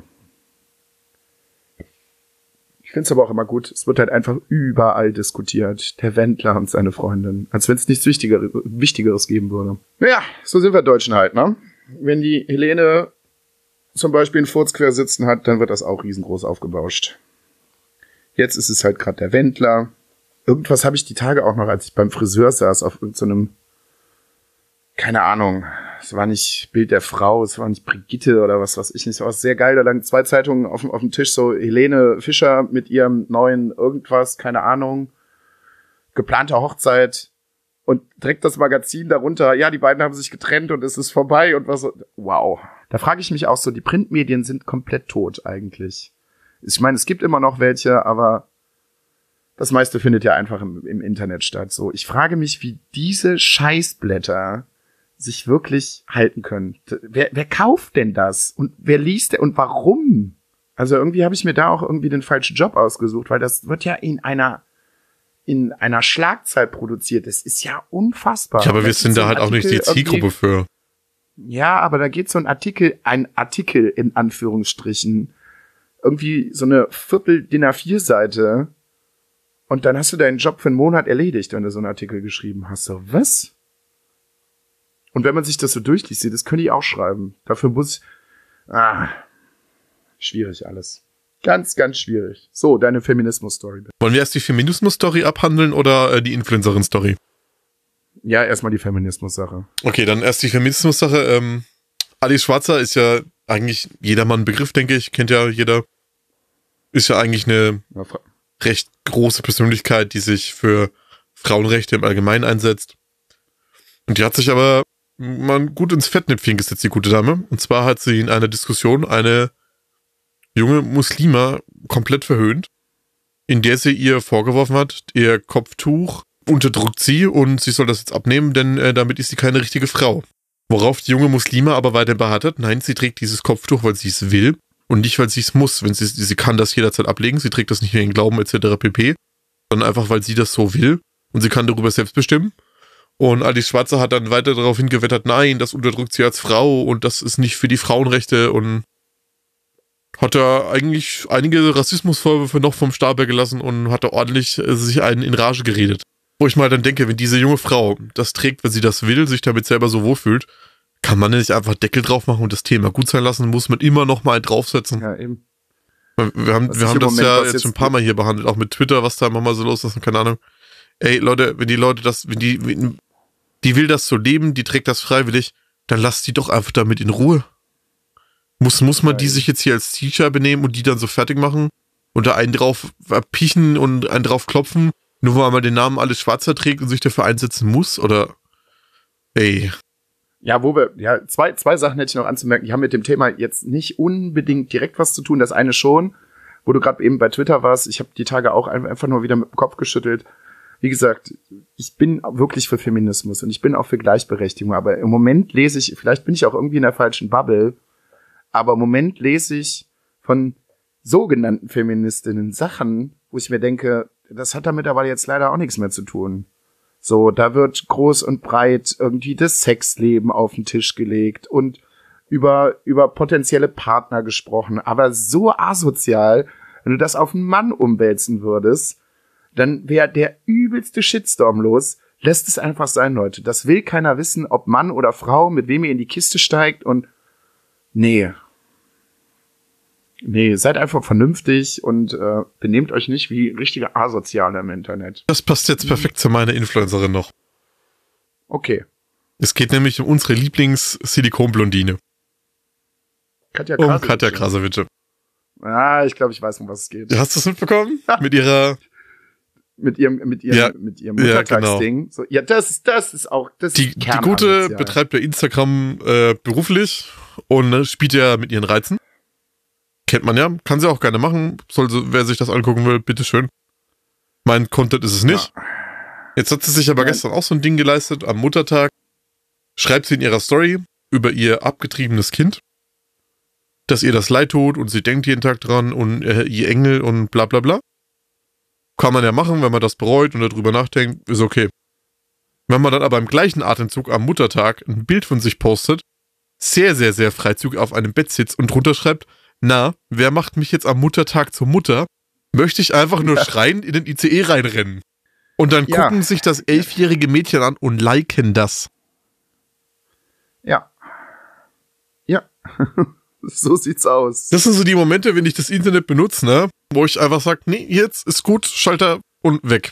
Ich finde es aber auch immer gut, es wird halt einfach überall diskutiert. Der Wendler und seine Freundin. Als wenn es nichts Wichtigeres geben würde. Naja, so sind wir Deutschen halt, ne? Wenn die Helene zum Beispiel einen Furz quer sitzen hat, dann wird das auch riesengroß aufgebauscht. Jetzt ist es halt gerade der Wendler. Irgendwas habe ich die Tage auch noch, als ich beim Friseur saß, auf irgendeinem, keine Ahnung, es war nicht Bild der Frau, es war nicht Brigitte oder was weiß ich nicht. Es war sehr geil, da lagen 2 Zeitungen auf dem Tisch, so Helene Fischer mit ihrem neuen irgendwas, keine Ahnung, geplante Hochzeit und direkt das Magazin darunter, ja, die beiden haben sich getrennt und es ist vorbei und was, wow. Da frage ich mich auch so, die Printmedien sind komplett tot eigentlich. Ich meine, es gibt immer noch welche, aber das meiste findet ja einfach im Internet statt. So, ich frage mich, wie diese Scheißblätter sich wirklich halten können. Wer kauft denn das? Und wer liest denn? Und warum? Also irgendwie habe ich mir da auch irgendwie den falschen Job ausgesucht, weil das wird ja in einer Schlagzeit produziert. Das ist ja unfassbar. Ja, aber wir sind da halt auch nicht die Zielgruppe für. Ja, aber da geht so ein Artikel in Anführungsstrichen, irgendwie so eine Viertel-DIN A4-Seite und dann hast du deinen Job für einen Monat erledigt, wenn du so einen Artikel geschrieben hast. So, was? Und wenn man sich das so durchliest, das können die auch schreiben. Dafür muss schwierig alles. Ganz, ganz schwierig. So, deine Feminismus-Story. Wollen wir erst die Feminismus-Story abhandeln oder die Influencerin-Story? Ja, erstmal die Feminismus-Sache. Okay, dann erst die Feminismus-Sache. Alice Schwarzer ist ja eigentlich jedermann Begriff, denke ich. Kennt ja jeder. Ist ja eigentlich eine recht große Persönlichkeit, die sich für Frauenrechte im Allgemeinen einsetzt. Und die hat sich aber mal gut ins Fettnäpfchen gesetzt, die gute Dame. Und zwar hat sie in einer Diskussion eine junge Muslima komplett verhöhnt, in der sie ihr vorgeworfen hat, ihr Kopftuch unterdrückt sie und sie soll das jetzt abnehmen, denn damit ist sie keine richtige Frau. Worauf die junge Muslima aber weiter beharrt hat, nein, sie trägt dieses Kopftuch, weil sie es will und nicht, weil sie es muss. Wenn sie kann das jederzeit ablegen, sie trägt das nicht wegen Glauben etc. pp., sondern einfach, weil sie das so will und sie kann darüber selbst bestimmen. Und Alice Schwarzer hat dann weiter darauf hingewettert, nein, das unterdrückt sie als Frau und das ist nicht für die Frauenrechte und hat da eigentlich einige Rassismusvorwürfe noch vom Stapel gelassen und hat da ordentlich sich einen in Rage geredet. Wo ich mal dann denke, wenn diese junge Frau das trägt, wenn sie das will, sich damit selber so wohlfühlt, kann man nicht einfach Deckel drauf machen und das Thema gut sein lassen, muss man immer noch mal draufsetzen. Ja, eben. Wir haben das ja jetzt schon ein paar Mal hier behandelt, auch mit Twitter, was da immer mal so los ist und keine Ahnung. Ey, Leute, wenn die Leute die will das so leben, die trägt das freiwillig, dann lasst die doch einfach damit in Ruhe. Muss man die sich jetzt hier als Teacher benehmen und die dann so fertig machen und da einen drauf piechen und einen drauf klopfen, nur weil man den Namen alles schwarzer trägt und sich dafür einsetzen muss? Oder, ey. Ja, zwei Sachen hätte ich noch anzumerken. Die haben mit dem Thema jetzt nicht unbedingt direkt was zu tun. Das eine schon, wo du gerade eben bei Twitter warst. Ich habe die Tage auch einfach nur wieder mit dem Kopf geschüttelt. Wie gesagt, ich bin wirklich für Feminismus und ich bin auch für Gleichberechtigung. Aber im Moment lese ich, vielleicht bin ich auch irgendwie in der falschen Bubble, aber im Moment lese ich von sogenannten Feministinnen Sachen, wo ich mir denke, das hat damit aber jetzt leider auch nichts mehr zu tun. So, da wird groß und breit irgendwie das Sexleben auf den Tisch gelegt und über potenzielle Partner gesprochen, aber so asozial, wenn du das auf einen Mann umwälzen würdest, dann wäre der übelste Shitstorm los. Lässt es einfach sein, Leute. Das will keiner wissen, ob Mann oder Frau, mit wem ihr in die Kiste steigt und nee, seid einfach vernünftig und benehmt euch nicht wie richtige Asoziale im Internet. Das passt jetzt perfekt zu meiner Influencerin noch. Okay. Es geht nämlich um unsere Lieblings-Silikonblondine. Katja Krasavice. Ah, ich glaube, ich weiß, um was es geht. Hast du es mitbekommen? Mit ihrem Muttertagsding. Genau. So, ja, das ist auch die Gute betreibt ja Instagram beruflich und spielt ja mit ihren Reizen. Kennt man ja, kann sie auch gerne machen. Wer sich das angucken will, bitteschön. Mein Content ist es nicht. Ja. Jetzt hat sie sich aber gestern auch so ein Ding geleistet. Am Muttertag schreibt sie in ihrer Story über ihr abgetriebenes Kind, dass ihr das leid tut und sie denkt jeden Tag dran und ihr Engel und bla bla bla. Kann man ja machen, wenn man das bereut und darüber nachdenkt, ist okay. Wenn man dann aber im gleichen Atemzug am Muttertag ein Bild von sich postet, sehr, sehr, sehr freizügig auf einem Bett sitzt und drunter schreibt, na, wer macht mich jetzt am Muttertag zur Mutter? Möchte ich einfach nur schreiend in den ICE reinrennen. Und dann gucken sich das 11-jährige Mädchen an und liken das. Ja. Ja. So sieht's aus. Das sind so die Momente, wenn ich das Internet benutze, ne? Wo ich einfach sage, nee, jetzt ist gut, Schalter und weg.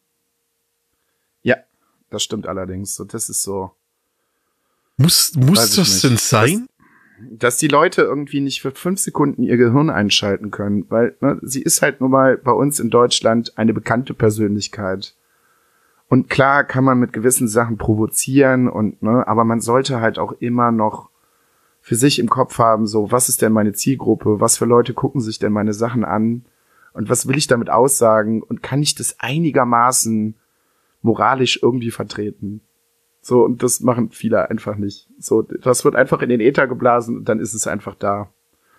Ja, das stimmt allerdings. So, das ist so. Muss das denn sein? Dass die Leute irgendwie nicht für 5 Sekunden ihr Gehirn einschalten können, weil sie ist halt nun mal bei uns in Deutschland eine bekannte Persönlichkeit. Und klar kann man mit gewissen Sachen provozieren aber man sollte halt auch immer noch für sich im Kopf haben, so, was ist denn meine Zielgruppe? Was für Leute gucken sich denn meine Sachen an? Und was will ich damit aussagen? Und kann ich das einigermaßen moralisch irgendwie vertreten? So, und das machen viele einfach nicht. So, das wird einfach in den Äther geblasen und dann ist es einfach da.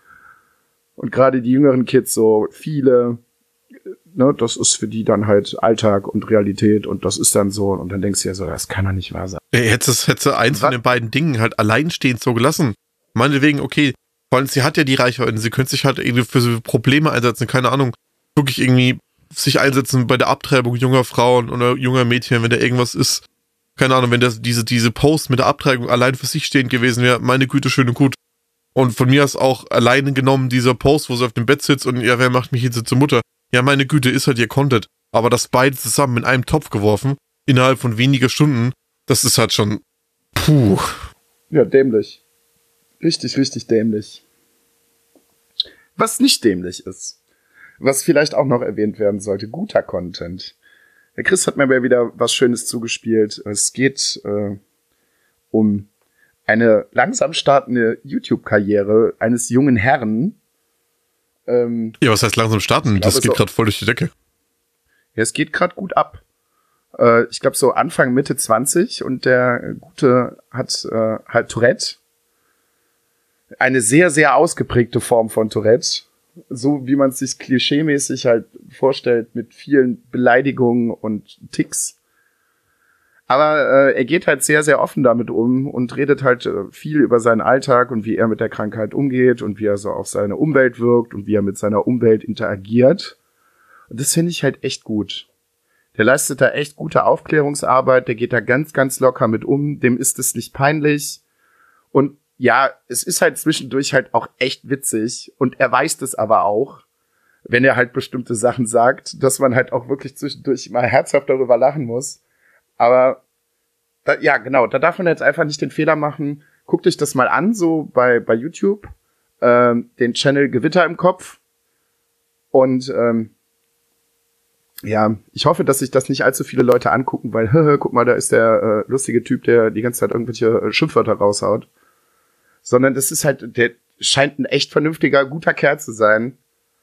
Und gerade die jüngeren Kids, so viele, das ist für die dann halt Alltag und Realität und das ist dann so. Und dann denkst du ja so, das kann doch nicht wahr sein. Hätte eins von den beiden Dingen halt alleinstehend so gelassen. Meinetwegen, okay, vor allem sie hat ja die Reichweite, sie könnte sich halt irgendwie für so Probleme einsetzen, keine Ahnung, wirklich irgendwie sich einsetzen bei der Abtreibung junger Frauen oder junger Mädchen, wenn da irgendwas ist. Keine Ahnung, wenn das diese Post mit der Abtreibung allein für sich stehend gewesen wäre, meine Güte, schön und gut. Und von mir aus auch alleine genommen dieser Post, wo sie auf dem Bett sitzt und ja, wer macht mich jetzt zur Mutter? Ja, meine Güte, ist halt ihr Content. Aber das beide zusammen in einem Topf geworfen, innerhalb von weniger Stunden, das ist halt schon, puh. Ja, dämlich. Richtig, richtig dämlich. Was nicht dämlich ist, was vielleicht auch noch erwähnt werden sollte, guter Content. Der Chris hat mir aber wieder was Schönes zugespielt. Es geht um eine langsam startende YouTube-Karriere eines jungen Herrn. Ja, was heißt langsam starten? Das geht gerade voll durch die Decke. Ja, es geht gerade gut ab. Ich glaube so Anfang, Mitte 20 und der Gute hat halt Tourette. Eine sehr, sehr ausgeprägte Form von Tourette. So wie man es sich klischeemäßig halt vorstellt, mit vielen Beleidigungen und Ticks. Aber er geht halt sehr, sehr offen damit um und redet halt viel über seinen Alltag und wie er mit der Krankheit umgeht und wie er so auf seine Umwelt wirkt und wie er mit seiner Umwelt interagiert. Und das finde ich halt echt gut. Der leistet da echt gute Aufklärungsarbeit, der geht da ganz, ganz locker mit um, dem ist es nicht peinlich. Und ja, es ist halt zwischendurch halt auch echt witzig und er weiß das aber auch, wenn er halt bestimmte Sachen sagt, dass man halt auch wirklich zwischendurch mal herzhaft darüber lachen muss. Aber da darf man jetzt einfach nicht den Fehler machen. Guckt euch das mal an, so bei YouTube. den Channel Gewitter im Kopf. Und ja, ich hoffe, dass sich das nicht allzu viele Leute angucken, weil, guck mal, da ist der lustige Typ, der die ganze Zeit irgendwelche Schimpfwörter raushaut. Sondern das ist halt, der scheint ein echt vernünftiger, guter Kerl zu sein.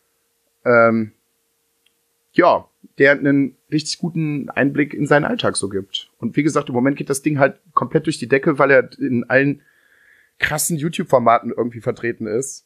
Ja, der einen richtig guten Einblick in seinen Alltag so gibt. Und wie gesagt, im Moment geht das Ding halt komplett durch die Decke, weil er in allen krassen YouTube-Formaten irgendwie vertreten ist.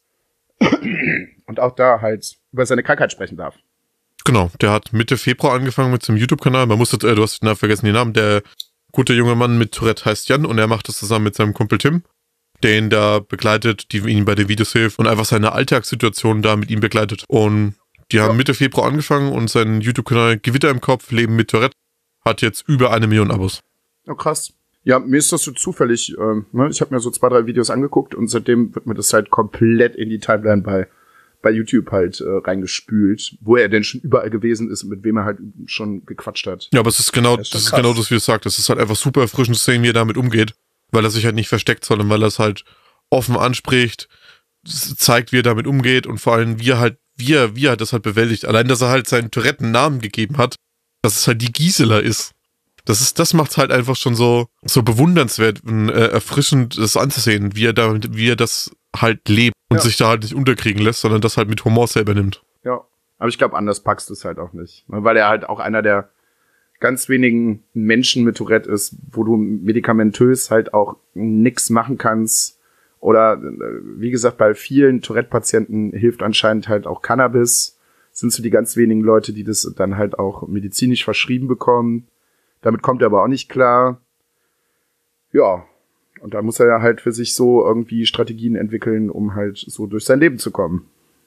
Und auch da halt über seine Krankheit sprechen darf. Genau, der hat Mitte Februar angefangen mit seinem YouTube-Kanal. Man muss du hast vergessen den Namen, der gute junge Mann mit Tourette heißt Jan und er macht das zusammen mit seinem Kumpel Tim, der ihn da begleitet, die ihm bei den Videos hilft und einfach seine Alltagssituation da mit ihm begleitet. Und die haben Mitte Februar angefangen und sein YouTube-Kanal Gewitter im Kopf, Leben mit Tourette, hat jetzt über 1 Million Abos. Oh, krass. Ja, mir ist das so zufällig, ne? Ich habe mir so 2, 3 Videos angeguckt und seitdem wird mir das halt komplett in die Timeline bei YouTube halt reingespült, wo er denn schon überall gewesen ist und mit wem er halt schon gequatscht hat. Ja, aber es ist genau, das ist genau das, wie du sagst. Es ist halt einfach super erfrischend zu sehen, wie er damit umgeht, weil er sich halt nicht versteckt, sondern weil er es halt offen anspricht, zeigt, wie er damit umgeht und vor allem, wie er das halt bewältigt. Allein, dass er halt seinen Tourette einen Namen gegeben hat, dass es halt die Gisela ist. Das macht's halt einfach schon so bewundernswert und erfrischend, das anzusehen, wie er das halt lebt und sich da halt nicht unterkriegen lässt, sondern das halt mit Humor selber nimmt. Ja, aber ich glaube, anders packst du es halt auch nicht. Weil er halt auch einer der ganz wenigen Menschen mit Tourette ist, wo du medikamentös halt auch nix machen kannst. Oder, wie gesagt, bei vielen Tourette-Patienten hilft anscheinend halt auch Cannabis. Das sind so die ganz wenigen Leute, die das dann halt auch medizinisch verschrieben bekommen. Damit kommt er aber auch nicht klar. Ja, und da muss er ja halt für sich so irgendwie Strategien entwickeln, um halt so durch sein Leben zu kommen.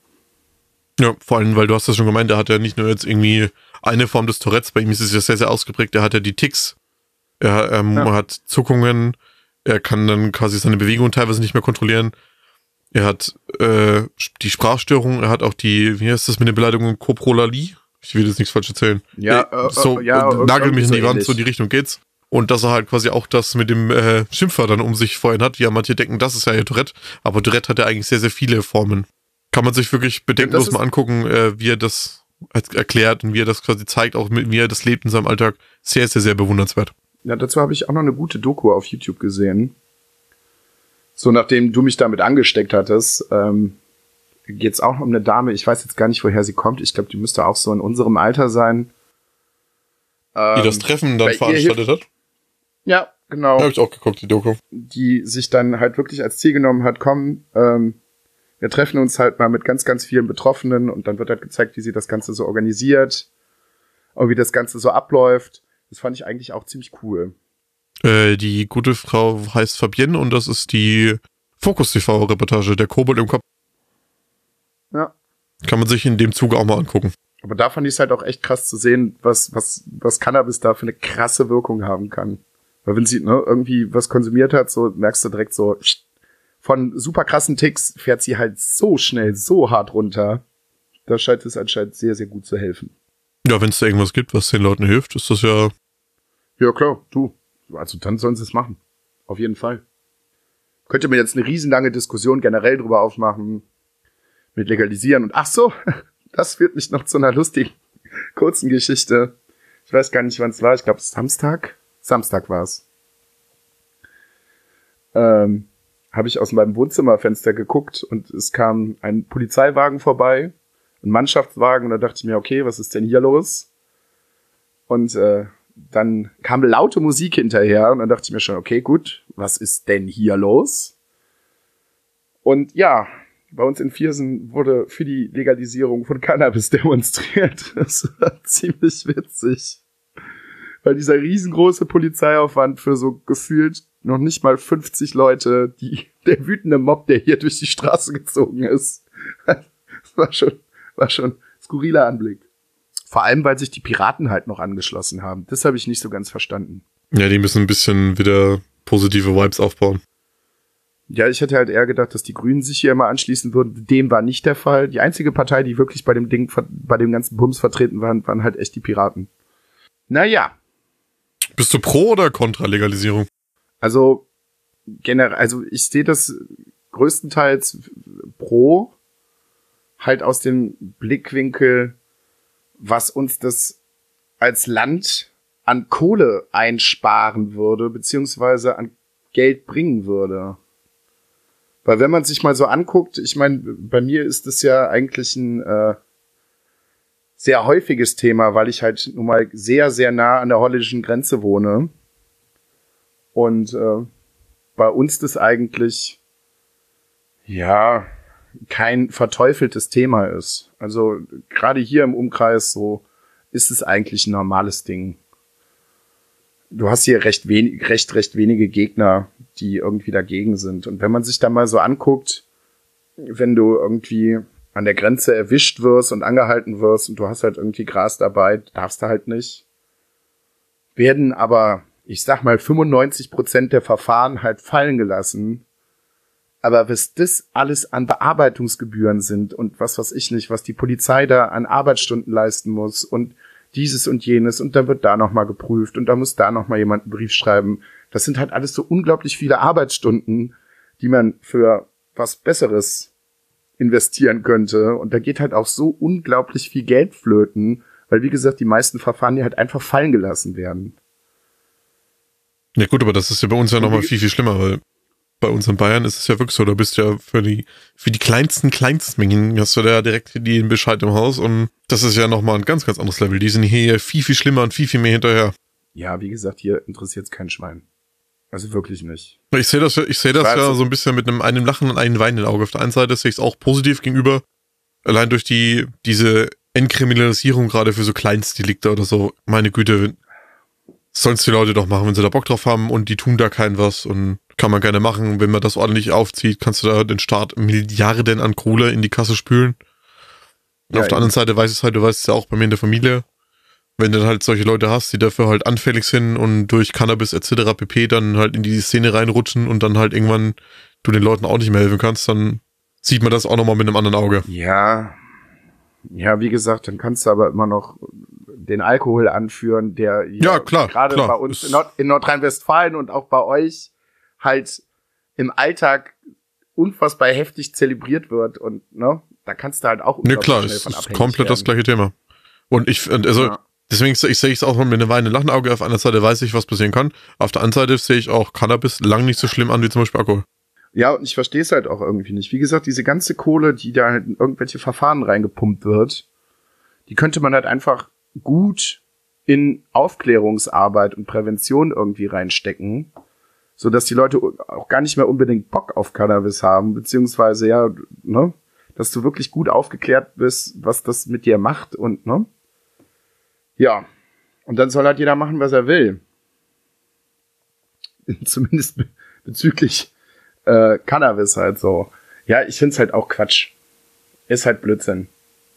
Ja, vor allem, weil du hast das schon gemeint, er hat ja nicht nur jetzt irgendwie eine Form des Tourettes, bei ihm ist es ja sehr, sehr ausgeprägt, er hat ja die Tics, er hat Zuckungen, er kann dann quasi seine Bewegungen teilweise nicht mehr kontrollieren, er hat die Sprachstörung, er hat auch die, wie heißt das mit den Beleidigungen, Coprolalie? Ich will jetzt nichts falsch erzählen. Ja, nagel mich in die Wand, ähnlich. so in die Richtung geht's. Und dass er halt quasi auch das mit dem Schimpfwörtern um sich vorhin hat, wie ja manche denken, das ist ja ihr Tourette. Aber Tourette hat ja eigentlich sehr, sehr viele Formen. Kann man sich wirklich bedenkenlos mal angucken, wie er das erklärt und wie er das quasi zeigt, auch wie er das lebt in seinem Alltag. Sehr, sehr, sehr bewundernswert. Ja, dazu habe ich auch noch eine gute Doku auf YouTube gesehen. So, nachdem du mich damit angesteckt hattest, geht's auch um eine Dame, ich weiß jetzt gar nicht, woher sie kommt. Ich glaube, die müsste auch so in unserem Alter sein. Die das Treffen dann veranstaltet hat? Ja, genau. Habe ich auch geguckt, die Doku. Die sich dann halt wirklich als Ziel genommen hat, komm, wir treffen uns halt mal mit ganz, ganz vielen Betroffenen und dann wird halt gezeigt, wie sie das Ganze so organisiert und wie das Ganze so abläuft. Das fand ich eigentlich auch ziemlich cool. Die gute Frau heißt Fabienne und das ist die Fokus-TV-Reportage, der Kobold im Kopf. Ja. Kann man sich in dem Zuge auch mal angucken. Aber da fand ich es halt auch echt krass zu sehen, was Cannabis da für eine krasse Wirkung haben kann. Weil wenn sie irgendwie was konsumiert hat, so merkst du direkt so, von super krassen Ticks fährt sie halt so schnell, so hart runter. Da scheint es anscheinend sehr, sehr gut zu helfen. Ja, wenn es da irgendwas gibt, was den Leuten hilft, ist das ja... Ja, klar, du. Also dann sollen sie es machen. Auf jeden Fall. Könnte mir jetzt eine riesenlange Diskussion generell drüber aufmachen. Mit Legalisieren. Und ach so, das führt mich noch zu einer lustigen, kurzen Geschichte. Ich weiß gar nicht, wann es war. Ich glaube, Samstag. Samstag war es. Habe ich aus meinem Wohnzimmerfenster geguckt und es kam ein Polizeiwagen vorbei, ein Mannschaftswagen, und da dachte ich mir, okay, was ist denn hier los? Und dann kam laute Musik hinterher und dann dachte ich mir schon, okay, gut, was ist denn hier los? Und ja, bei uns in Viersen wurde für die Legalisierung von Cannabis demonstriert. Das war ziemlich witzig. Weil dieser riesengroße Polizeiaufwand für so gefühlt noch nicht mal 50 Leute, der wütende Mob, der hier durch die Straße gezogen ist. Das war schon ein skurriler Anblick. Vor allem, weil sich die Piraten halt noch angeschlossen haben. Das habe ich nicht so ganz verstanden. Ja, die müssen ein bisschen wieder positive Vibes aufbauen. Ja, ich hätte halt eher gedacht, dass die Grünen sich hier immer anschließen würden. Dem war nicht der Fall. Die einzige Partei, die wirklich bei dem ganzen Bums vertreten waren halt echt die Piraten. Naja. Bist du pro oder kontra Legalisierung? Also, generell, also ich sehe das größtenteils pro, halt aus dem Blickwinkel, was uns das als Land an Kohle einsparen würde, beziehungsweise an Geld bringen würde. Weil wenn man sich mal so anguckt, ich meine, bei mir ist das ja eigentlich ein sehr häufiges Thema, weil ich halt nun mal sehr, sehr nah an der holländischen Grenze wohne. Und bei uns das eigentlich, ja, kein verteufeltes Thema ist. Also gerade hier im Umkreis so ist es eigentlich ein normales Ding. Du hast hier recht wenige Gegner, die irgendwie dagegen sind. Und wenn man sich da mal so anguckt, wenn du irgendwie an der Grenze erwischt wirst und angehalten wirst und du hast halt irgendwie Gras dabei, darfst du halt nicht. Werden aber, ich sag mal, 95% der Verfahren halt fallen gelassen. Aber was das alles an Bearbeitungsgebühren sind und was weiß ich nicht, was die Polizei da an Arbeitsstunden leisten muss und dieses und jenes und dann wird da nochmal geprüft und da muss da nochmal jemand einen Brief schreiben. Das sind halt alles so unglaublich viele Arbeitsstunden, die man für was Besseres investieren könnte. Und da geht halt auch so unglaublich viel Geld flöten, weil wie gesagt, die meisten Verfahren, die halt einfach fallen gelassen werden. Ja gut, aber das ist ja bei uns ja nochmal viel, viel schlimmer, weil bei uns in Bayern ist es ja wirklich so, da bist du ja für die Kleinstmengen hast du da ja direkt den Bescheid im Haus und das ist ja nochmal ein ganz, ganz anderes Level. Die sind hier viel, viel schlimmer und viel, viel mehr hinterher. Ja, wie gesagt, hier interessiert es kein Schwein. Also wirklich nicht. Ich sehe das ja so ein bisschen mit einem Lachen und einem weinenden Auge. Auf der einen Seite sehe ich es auch positiv gegenüber, allein durch diese Entkriminalisierung gerade für so Kleinstdelikte oder so. Meine Güte, sollen es die Leute doch machen, wenn sie da Bock drauf haben und die tun da kein was und kann man gerne machen. Wenn man das ordentlich aufzieht, kannst du da den Staat Milliarden an Kohle in die Kasse spülen. Und auf der anderen Seite du weißt es ja auch bei mir in der Familie, wenn du dann halt solche Leute hast, die dafür halt anfällig sind und durch Cannabis etc. pp. Dann halt in die Szene reinrutschen und dann halt irgendwann du den Leuten auch nicht mehr helfen kannst, dann sieht man das auch nochmal mit einem anderen Auge. Ja, wie gesagt, dann kannst du aber immer noch den Alkohol anführen, der gerade bei uns in Nordrhein-Westfalen und auch bei euch halt im Alltag unfassbar heftig zelebriert wird und ne, da kannst du halt auch schnell von abhängig werden. Ist komplett das gleiche Thema. Und deswegen sehe ich es auch mit einem weinenden Lachenauge. Auf einer Seite weiß ich, was passieren kann. Auf der anderen Seite sehe ich auch Cannabis lang nicht so schlimm an wie zum Beispiel Alkohol. Ja, und ich verstehe es halt auch irgendwie nicht. Wie gesagt, diese ganze Kohle, die da halt in irgendwelche Verfahren reingepumpt wird, die könnte man halt einfach gut in Aufklärungsarbeit und Prävention irgendwie reinstecken, so dass die Leute auch gar nicht mehr unbedingt Bock auf Cannabis haben, beziehungsweise ja, ne, dass du wirklich gut aufgeklärt bist, was das mit dir macht und ne, ja, und dann soll halt jeder machen, was er will. Zumindest bezüglich Cannabis halt so. Ja, ich find's halt auch Quatsch. Ist halt Blödsinn.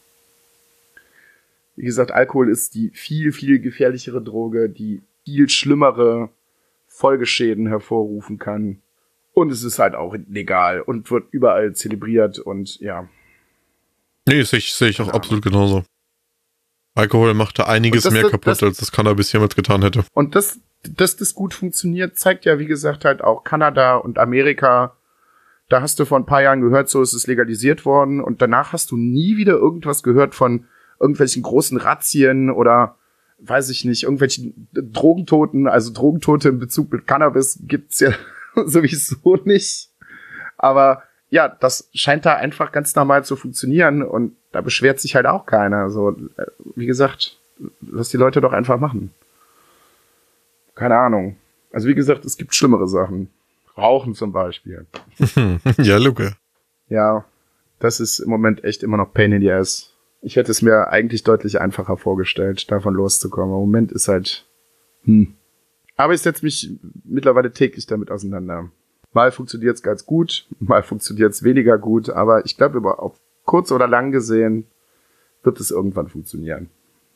Wie gesagt, Alkohol ist die viel, viel gefährlichere Droge, die viel schlimmere Folgeschäden hervorrufen kann. Und es ist halt auch legal und wird überall zelebriert und ja. Nee, sehe ich auch absolut genauso. Alkohol macht da einiges mehr kaputt, als das Cannabis jemals getan hätte. Und dass das gut funktioniert, zeigt ja, wie gesagt, halt auch Kanada und Amerika. Da hast du vor ein paar Jahren gehört, so ist es legalisiert worden. Und danach hast du nie wieder irgendwas gehört von irgendwelchen großen Razzien oder, weiß ich nicht, irgendwelchen Drogentoten. Also Drogentote in Bezug mit Cannabis gibt's ja sowieso nicht. Aber ja, das scheint da einfach ganz normal zu funktionieren. Und da beschwert sich halt auch keiner. Also, wie gesagt, lass die Leute doch einfach machen. Keine Ahnung. Also wie gesagt, es gibt schlimmere Sachen. Rauchen zum Beispiel. Ja, Luke. Ja, das ist im Moment echt immer noch Pain in the Ass. Ich hätte es mir eigentlich deutlich einfacher vorgestellt, davon loszukommen. Im Moment ist halt, Aber ich setze mich mittlerweile täglich damit auseinander. Mal funktioniert es ganz gut, mal funktioniert es weniger gut, aber ich glaube, auf kurz oder lang gesehen wird es irgendwann funktionieren.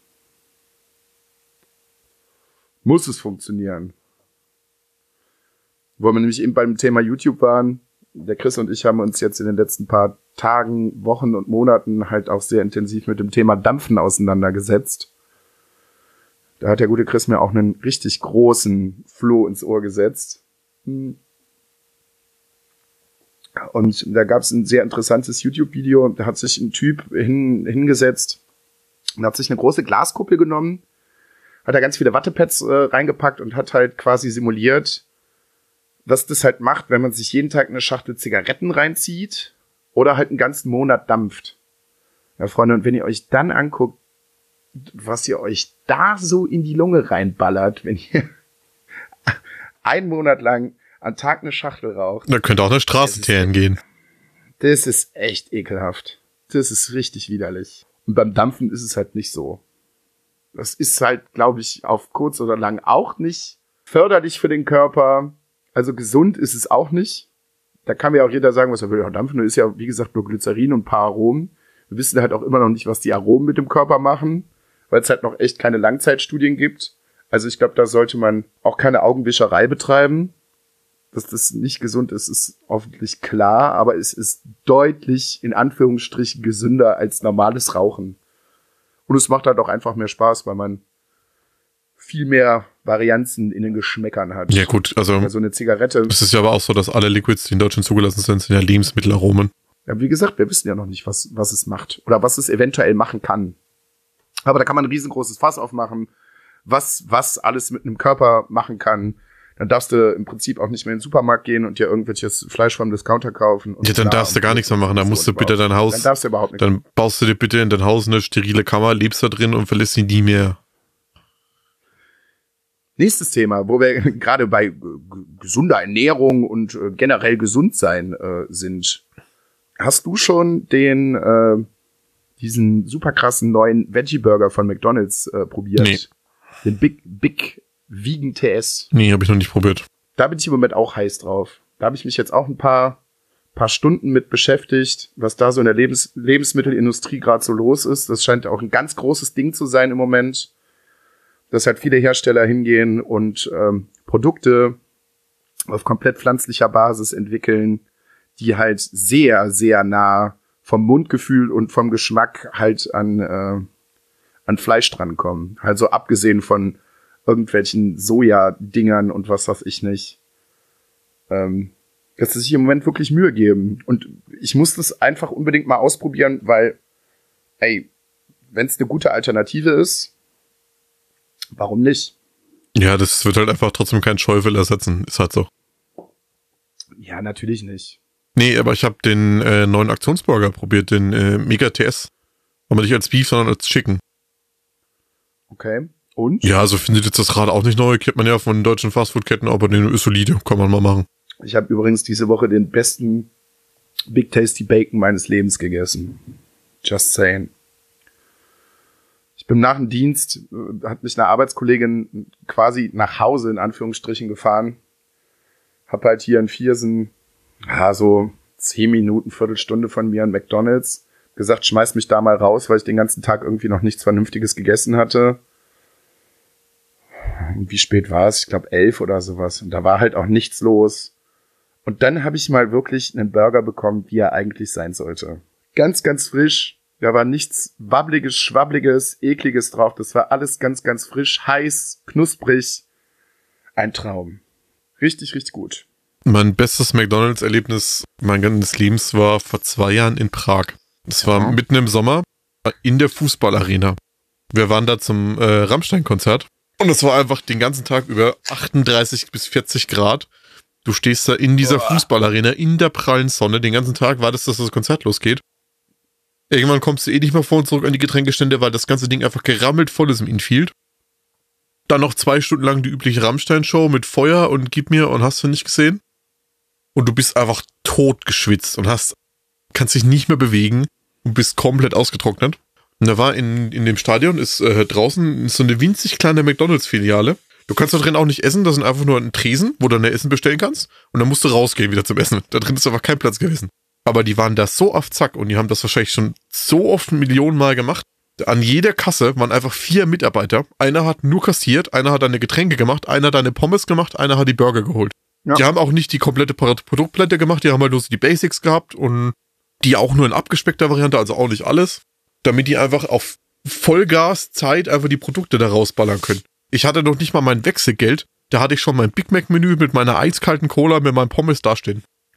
Muss es funktionieren. Wo wir nämlich eben beim Thema YouTube waren, der Chris und ich haben uns jetzt in den letzten paar Tagen, Wochen und Monaten halt auch sehr intensiv mit dem Thema Dampfen auseinandergesetzt. Da hat der gute Chris mir auch einen richtig großen Floh ins Ohr gesetzt. Und da gab es ein sehr interessantes YouTube-Video, da hat sich ein Typ hingesetzt und hat sich eine große Glaskuppel genommen, hat da ganz viele Wattepads reingepackt und hat halt quasi simuliert, was das halt macht, wenn man sich jeden Tag eine Schachtel Zigaretten reinzieht oder halt einen ganzen Monat dampft. Ja, Freunde, und wenn ihr euch dann anguckt, was ihr euch da so in die Lunge reinballert, wenn ihr einen Monat lang am Tag eine Schachtel raucht. Da könnte auch eine Straße teeren gehen. Das ist echt ekelhaft. Das ist richtig widerlich. Und beim Dampfen ist es halt nicht so. Das ist halt, glaube ich, auf kurz oder lang auch nicht förderlich für den Körper. Also gesund ist es auch nicht. Da kann mir auch jeder sagen, was er will. Ja, Dampfen ist ja, wie gesagt, nur Glycerin und ein paar Aromen. Wir wissen halt auch immer noch nicht, was die Aromen mit dem Körper machen, weil es halt noch echt keine Langzeitstudien gibt. Also ich glaube, da sollte man auch keine Augenwischerei betreiben. Dass das nicht gesund ist, ist hoffentlich klar, aber es ist deutlich, in Anführungsstrichen, gesünder als normales Rauchen. Und es macht halt auch einfach mehr Spaß, weil man viel mehr Varianzen in den Geschmäckern hat. Ja gut, also so eine Zigarette. Es ist ja aber auch so, dass alle Liquids, die in Deutschland zugelassen sind ja Lebensmittelaromen. Ja, wie gesagt, wir wissen ja noch nicht, was es macht oder was es eventuell machen kann. Aber da kann man ein riesengroßes Fass aufmachen, was alles mit einem Körper machen kann. Dann darfst du im Prinzip auch nicht mehr in den Supermarkt gehen und dir irgendwelches Fleisch vom Discounter kaufen. Und ja, dann darfst du gar nichts mehr machen. Da musst du bitte dein Haus. Dann darfst du überhaupt nichts. Dann baust du dir bitte in dein Haus eine sterile Kammer, lebst da drin und verlässt ihn nie mehr. Nächstes Thema, wo wir gerade bei gesunder Ernährung und generell gesund sein sind. Hast du schon diesen super krassen neuen Veggie-Burger von McDonald's probiert? Nee. Den Big Vegan TS. Nee, habe ich noch nicht probiert. Da bin ich im Moment auch heiß drauf. Da habe ich mich jetzt auch ein paar Stunden mit beschäftigt, was da so in der Lebensmittelindustrie gerade so los ist. Das scheint auch ein ganz großes Ding zu sein im Moment, dass halt viele Hersteller hingehen und Produkte auf komplett pflanzlicher Basis entwickeln, die halt sehr, sehr nah vom Mundgefühl und vom Geschmack halt an Fleisch drankommen. Also abgesehen von irgendwelchen Soja-Dingern und was weiß ich nicht. Dass sie sich im Moment wirklich Mühe geben. Und ich muss das einfach unbedingt mal ausprobieren, weil, wenn es eine gute Alternative ist, warum nicht? Ja, das wird halt einfach trotzdem kein Schäufel ersetzen. Ist halt so. Ja, natürlich nicht. Nee, aber ich habe den neuen Aktionsburger probiert, den Mega TS. Aber nicht als Beef, sondern als Chicken. Okay. Und? Ja, also findet jetzt das Rad auch nicht neu. Kennt man ja von deutschen Fastfood-Ketten, aber den ist solide. Kann man mal machen. Ich habe übrigens diese Woche den besten Big Tasty Bacon meines Lebens gegessen. Just saying. Ich bin nach dem Dienst, hat mich eine Arbeitskollegin quasi nach Hause in Anführungsstrichen gefahren. Hab halt hier in Viersen, so 10 Minuten, Viertelstunde von mir an McDonald's. Gesagt, schmeiß mich da mal raus, weil ich den ganzen Tag irgendwie noch nichts Vernünftiges gegessen hatte. Wie spät war es? Ich glaube 11 oder sowas. Und da war halt auch nichts los. Und dann habe ich mal wirklich einen Burger bekommen, wie er eigentlich sein sollte. Ganz, ganz frisch. Da war nichts Wabbliges, Schwabbliges, Ekliges drauf. Das war alles ganz, ganz frisch, heiß, knusprig. Ein Traum. Richtig, richtig gut. Mein bestes McDonald's-Erlebnis meines ganzen Lebens war vor 2 Jahren in Prag. Das war mitten im Sommer in der Fußballarena. Wir waren da zum Rammstein-Konzert. Und es war einfach den ganzen Tag über 38 bis 40 Grad. Du stehst da in dieser Fußballarena, in der prallen Sonne, den ganzen Tag wartest, dass das Konzert losgeht. Irgendwann kommst du nicht mehr vor und zurück an die Getränkestände, weil das ganze Ding einfach gerammelt voll ist im Infield. Dann noch 2 Stunden lang die übliche Rammstein-Show mit Feuer und gib mir und hast du nicht gesehen. Und du bist einfach tot geschwitzt und kannst dich nicht mehr bewegen und bist komplett ausgetrocknet. Und da war in dem Stadion ist draußen so eine winzig kleine McDonald's-Filiale. Du kannst da drin auch nicht essen, da sind einfach nur ein Tresen, wo du dein Essen bestellen kannst. Und dann musst du rausgehen wieder zum Essen. Da drin ist einfach kein Platz gewesen. Aber die waren da so auf Zack und die haben das wahrscheinlich schon so oft Millionen Mal gemacht. An jeder Kasse waren einfach 4 Mitarbeiter. Einer hat nur kassiert, einer hat deine Getränke gemacht, einer hat deine Pommes gemacht, einer hat die Burger geholt. Ja. Die haben auch nicht die komplette Produktplatte gemacht, die haben halt nur so die Basics gehabt und die auch nur in abgespeckter Variante, also auch nicht alles. Damit die einfach auf Vollgas Zeit einfach die Produkte da rausballern können. Ich hatte noch nicht mal mein Wechselgeld, da hatte ich schon mein Big Mac Menü mit meiner eiskalten Cola, mit meinem Pommes dastehen.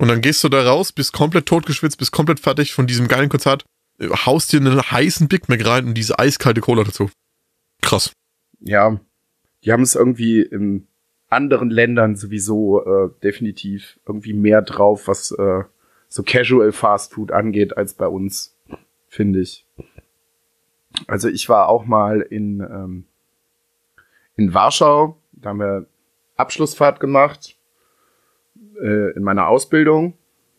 Und dann gehst du da raus, bist komplett totgeschwitzt, bist komplett fertig von diesem geilen Konzert, haust dir einen heißen Big Mac rein und diese eiskalte Cola dazu. Krass. Ja, die haben es irgendwie in anderen Ländern sowieso definitiv irgendwie mehr drauf, was so Casual Fast Food angeht, als bei uns, finde ich. Also ich war auch mal in Warschau, da haben wir Abschlussfahrt gemacht in meiner Ausbildung.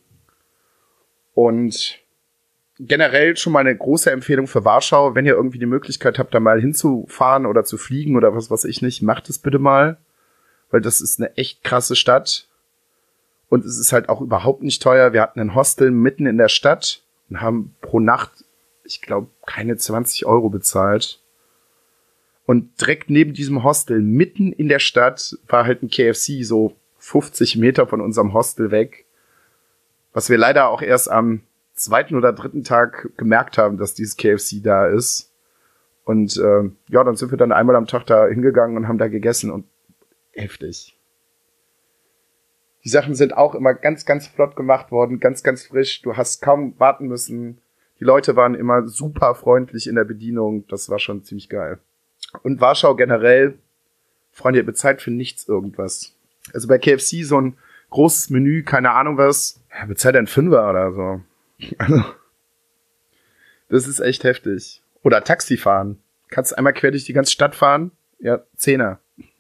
Und generell schon mal eine große Empfehlung für Warschau, wenn ihr irgendwie die Möglichkeit habt, da mal hinzufahren oder zu fliegen oder was weiß ich nicht, macht es bitte mal, weil das ist eine echt krasse Stadt und es ist halt auch überhaupt nicht teuer. Wir hatten ein Hostel mitten in der Stadt und haben pro Nacht, ich glaube, keine 20 Euro bezahlt. Und direkt neben diesem Hostel, mitten in der Stadt, war halt ein KFC so 50 Meter von unserem Hostel weg, was wir leider auch erst am 2. oder 3. Tag gemerkt haben, dass dieses KFC da ist. Und ja, dann sind wir dann einmal am Tag da hingegangen und haben da gegessen und heftig. Die Sachen sind auch immer ganz, ganz flott gemacht worden, ganz, ganz frisch. Du hast kaum warten müssen. Die Leute waren immer super freundlich in der Bedienung. Das war schon ziemlich geil. Und Warschau generell, Freunde, ihr bezahlt für nichts irgendwas. Also bei KFC so ein großes Menü, keine Ahnung was, ja, bezahlt ein Fünfer oder so. Also, das ist echt heftig. Oder Taxi fahren. Kannst einmal quer durch die ganze Stadt fahren? Ja, 10er.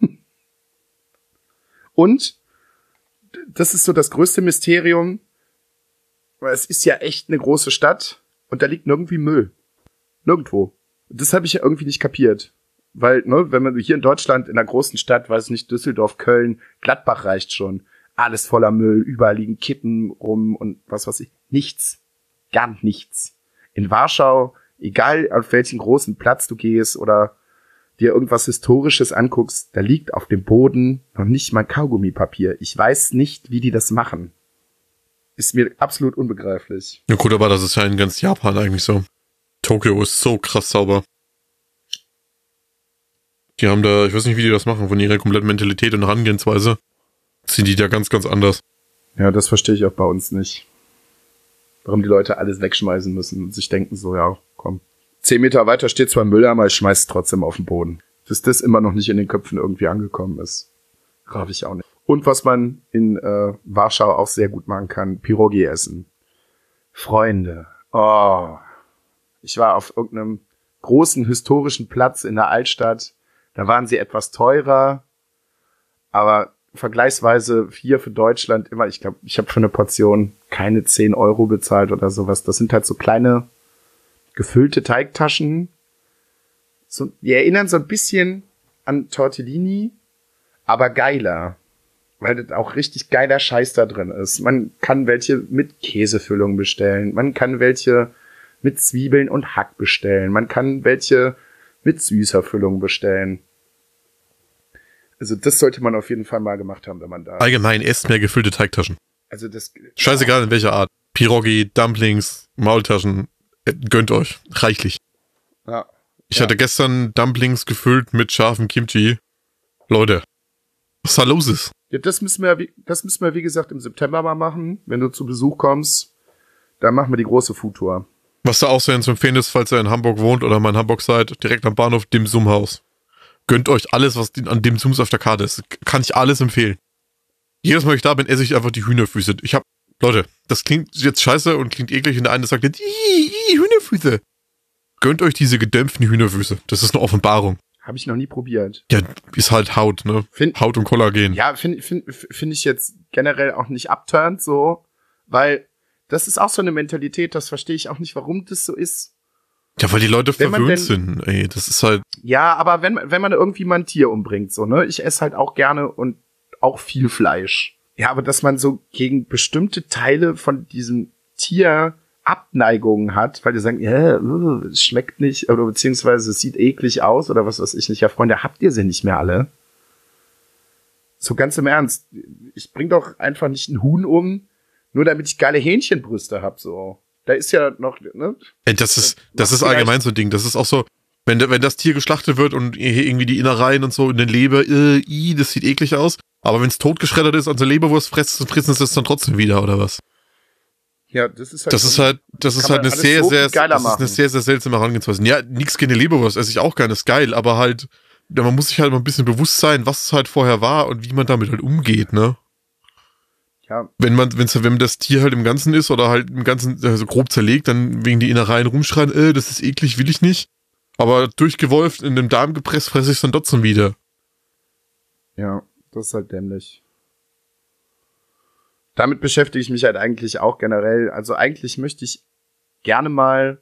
Und, das ist so das größte Mysterium, weil es ist ja echt eine große Stadt und da liegt nirgendwie Müll. Nirgendwo. Das habe ich ja irgendwie nicht kapiert. Weil, ne, wenn man hier in Deutschland in einer großen Stadt, weiß nicht, Düsseldorf, Köln, Gladbach reicht schon. Alles voller Müll, überall liegen Kippen rum und was weiß ich. Nichts. Gar nichts. In Warschau, egal auf welchen großen Platz du gehst oder dir irgendwas Historisches anguckst, da liegt auf dem Boden noch nicht mal Kaugummipapier. Ich weiß nicht, wie die das machen. Ist mir absolut unbegreiflich. Ja gut, aber das ist ja in ganz Japan eigentlich so. Tokio ist so krass sauber. Die haben da, ich weiß nicht, wie die das machen, von ihrer kompletten Mentalität und Herangehensweise sind die da ganz, ganz anders. Ja, das verstehe ich auch bei uns nicht. Warum die Leute alles wegschmeißen müssen und sich denken so, ja, komm. 10 Meter weiter steht zwar ein Mülleimer, ich schmeiß es trotzdem auf den Boden. Bis das immer noch nicht in den Köpfen irgendwie angekommen ist. Raff ich auch nicht. Und was man in Warschau auch sehr gut machen kann, Pierogi essen. Freunde. Oh. Ich war auf irgendeinem großen historischen Platz in der Altstadt. Da waren sie etwas teurer, aber vergleichsweise hier für Deutschland immer, ich glaube, ich habe für eine Portion keine 10 Euro bezahlt oder sowas. Das sind halt so kleine gefüllte Teigtaschen. So, die erinnern so ein bisschen an Tortellini, aber geiler. Weil das auch richtig geiler Scheiß da drin ist. Man kann welche mit Käsefüllung bestellen. Man kann welche mit Zwiebeln und Hack bestellen. Man kann welche mit süßer Füllung bestellen. Also das sollte man auf jeden Fall mal gemacht haben, wenn man da... Allgemein esst mehr gefüllte Teigtaschen. Also das... Scheißegal in welcher Art. Pierogi, Dumplings, Maultaschen. Gönnt euch. Reichlich. Ja. Ich hatte gestern Dumplings gefüllt mit scharfem Kimchi. Leute, was da los ist? Ja, das müssen wir, wie gesagt, im September mal machen. Wenn du zu Besuch kommst, dann machen wir die große Foodtour. Was da auch sehr zu empfehlen ist, falls ihr in Hamburg wohnt oder mal in Hamburg seid, direkt am Bahnhof Dim Sum Haus. Gönnt euch alles, was an Dim Sums auf der Karte ist. Kann ich alles empfehlen. Jedes Mal, wenn ich da bin, esse ich einfach die Hühnerfüße. Leute, das klingt jetzt scheiße und klingt eklig und der eine sagt jetzt, Hühnerfüße. Gönnt euch diese gedämpften Hühnerfüße. Das ist eine Offenbarung. Habe ich noch nie probiert. Ja, ist halt Haut, ne? Haut und Kollagen. Ja, find ich jetzt generell auch nicht abturnt so, weil das ist auch so eine Mentalität, das verstehe ich auch nicht, warum das so ist. Ja, weil die Leute verwöhnt sind, ey, das ist halt... Ja, aber wenn man irgendwie mal ein Tier umbringt, so, ne? Ich esse halt auch gerne und auch viel Fleisch. Ja, aber dass man so gegen bestimmte Teile von diesem Tier Abneigungen hat, weil die sagen, es schmeckt nicht, oder beziehungsweise es sieht eklig aus, oder was weiß ich nicht. Ja, Freunde, habt ihr sie nicht mehr alle? So ganz im Ernst. Ich bring doch einfach nicht ein Huhn um, nur damit ich geile Hähnchenbrüste hab, so. Da ist ja noch, ne? Ey, das ist allgemein so ein Ding. Das ist auch so, Wenn das Tier geschlachtet wird und irgendwie die Innereien und so in der Leber, das sieht eklig aus. Aber wenn es totgeschreddert ist, also Leberwurst fressen sie es dann trotzdem wieder, oder was? Ja, das ist halt eine sehr, sehr seltsame Herangehensweise. Ja, nichts gegen die Leberwurst, esse ich auch gerne, ist geil, aber halt, man muss sich halt mal ein bisschen bewusst sein, was es halt vorher war und wie man damit halt umgeht, ne? Ja. Wenn das Tier halt im Ganzen ist oder halt im Ganzen so grob zerlegt, dann wegen die Innereien rumschreien, das ist eklig, will ich nicht. Aber durchgewolft in den Darm gepresst, fresse ich es dann trotzdem wieder. Ja, das ist halt dämlich. Damit beschäftige ich mich halt eigentlich auch generell. Also eigentlich möchte ich gerne mal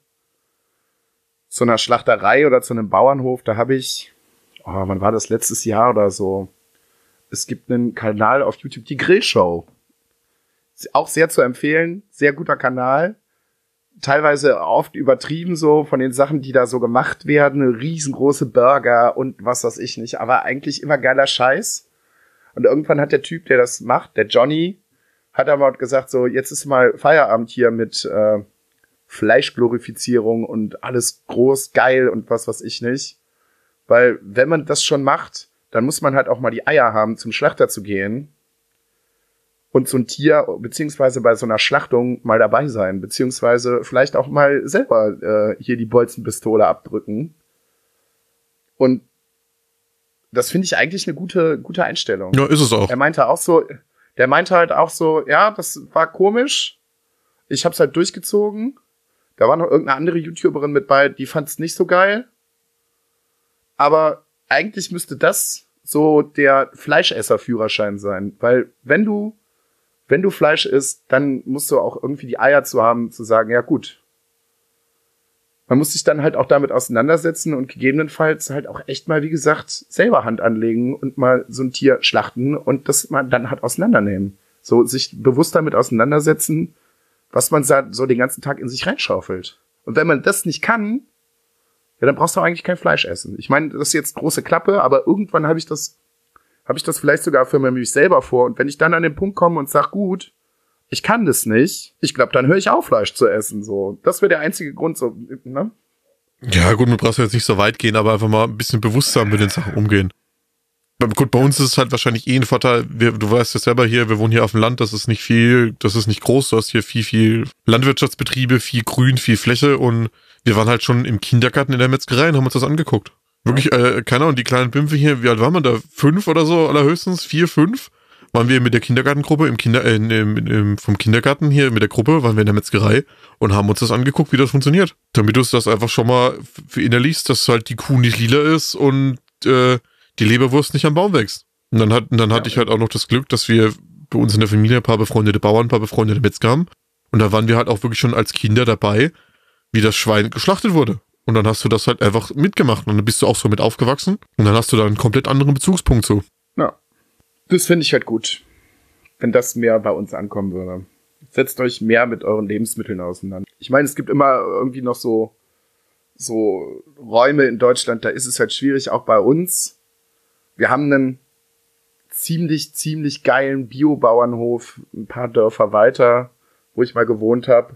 zu einer Schlachterei oder zu einem Bauernhof, da habe ich, wann war das, letztes Jahr oder so? Es gibt einen Kanal auf YouTube, die Grillshow. Auch sehr zu empfehlen, sehr guter Kanal. Teilweise oft übertrieben so von den Sachen, die da so gemacht werden. Riesengroße Burger und was weiß ich nicht. Aber eigentlich immer geiler Scheiß. Und irgendwann hat der Typ, der das macht, der Johnny, hat aber gesagt so, jetzt ist mal Feierabend hier mit Fleischglorifizierung und alles groß, geil und was weiß ich nicht. Weil wenn man das schon macht, dann muss man halt auch mal die Eier haben, zum Schlachter zu gehen und so ein Tier, beziehungsweise bei so einer Schlachtung mal dabei sein, beziehungsweise vielleicht auch mal selber hier die Bolzenpistole abdrücken. Und das finde ich eigentlich eine gute Einstellung. Ja, ist es auch. Der meinte halt auch so, ja, das war komisch. Ich hab's halt durchgezogen. Da war noch irgendeine andere YouTuberin mit bei, die fand's nicht so geil. Aber eigentlich müsste das so der Fleischesser-Führerschein sein. Weil wenn du Fleisch isst, dann musst du auch irgendwie die Eier zu haben, zu sagen, ja gut. Man muss sich dann halt auch damit auseinandersetzen und gegebenenfalls halt auch echt mal, wie gesagt, selber Hand anlegen und mal so ein Tier schlachten und das mal dann halt auseinandernehmen. So sich bewusst damit auseinandersetzen, was man so den ganzen Tag in sich reinschaufelt. Und wenn man das nicht kann, ja, dann brauchst du eigentlich kein Fleisch essen. Ich meine, das ist jetzt große Klappe, aber irgendwann habe ich das vielleicht sogar für mich selber vor. Und wenn ich dann an den Punkt komme und sag, gut, ich kann das nicht, ich glaube, dann höre ich auf, Fleisch zu essen. So, das wäre der einzige Grund, so, ne? Ja, gut, man braucht jetzt nicht so weit gehen, aber einfach mal ein bisschen bewusster mit den Sachen umgehen. Gut, bei uns ist es halt wahrscheinlich ein Vorteil, du weißt ja selber hier, wir wohnen hier auf dem Land, das ist nicht groß, du hast hier viel Landwirtschaftsbetriebe, viel Grün, viel Fläche und wir waren halt schon im Kindergarten in der Metzgerei und haben uns das angeguckt. Wirklich, keine Ahnung, die kleinen Pimpfe hier, wie alt waren wir da? 5 oder so, allerhöchstens? 4, 5? Waren wir mit der Kindergartengruppe, vom Kindergarten hier mit der Gruppe, waren wir in der Metzgerei und haben uns das angeguckt, wie das funktioniert. Damit du das einfach schon mal verinnerlichst, dass halt die Kuh nicht lila ist und die Leberwurst nicht am Baum wächst. Und dann hatte ich halt auch noch das Glück, dass wir bei uns in der Familie ein paar befreundete Bauern, ein paar befreundete Metzger haben. Und da waren wir halt auch wirklich schon als Kinder dabei, wie das Schwein geschlachtet wurde. Und dann hast du das halt einfach mitgemacht und dann bist du auch so mit aufgewachsen und dann hast du da einen komplett anderen Bezugspunkt zu. Ja, das finde ich halt gut, wenn das mehr bei uns ankommen würde. Setzt euch mehr mit euren Lebensmitteln auseinander. Ich meine, es gibt immer irgendwie noch so Räume in Deutschland, da ist es halt schwierig, auch bei uns. Wir haben einen ziemlich geilen Bio-Bauernhof, ein paar Dörfer weiter, wo ich mal gewohnt habe.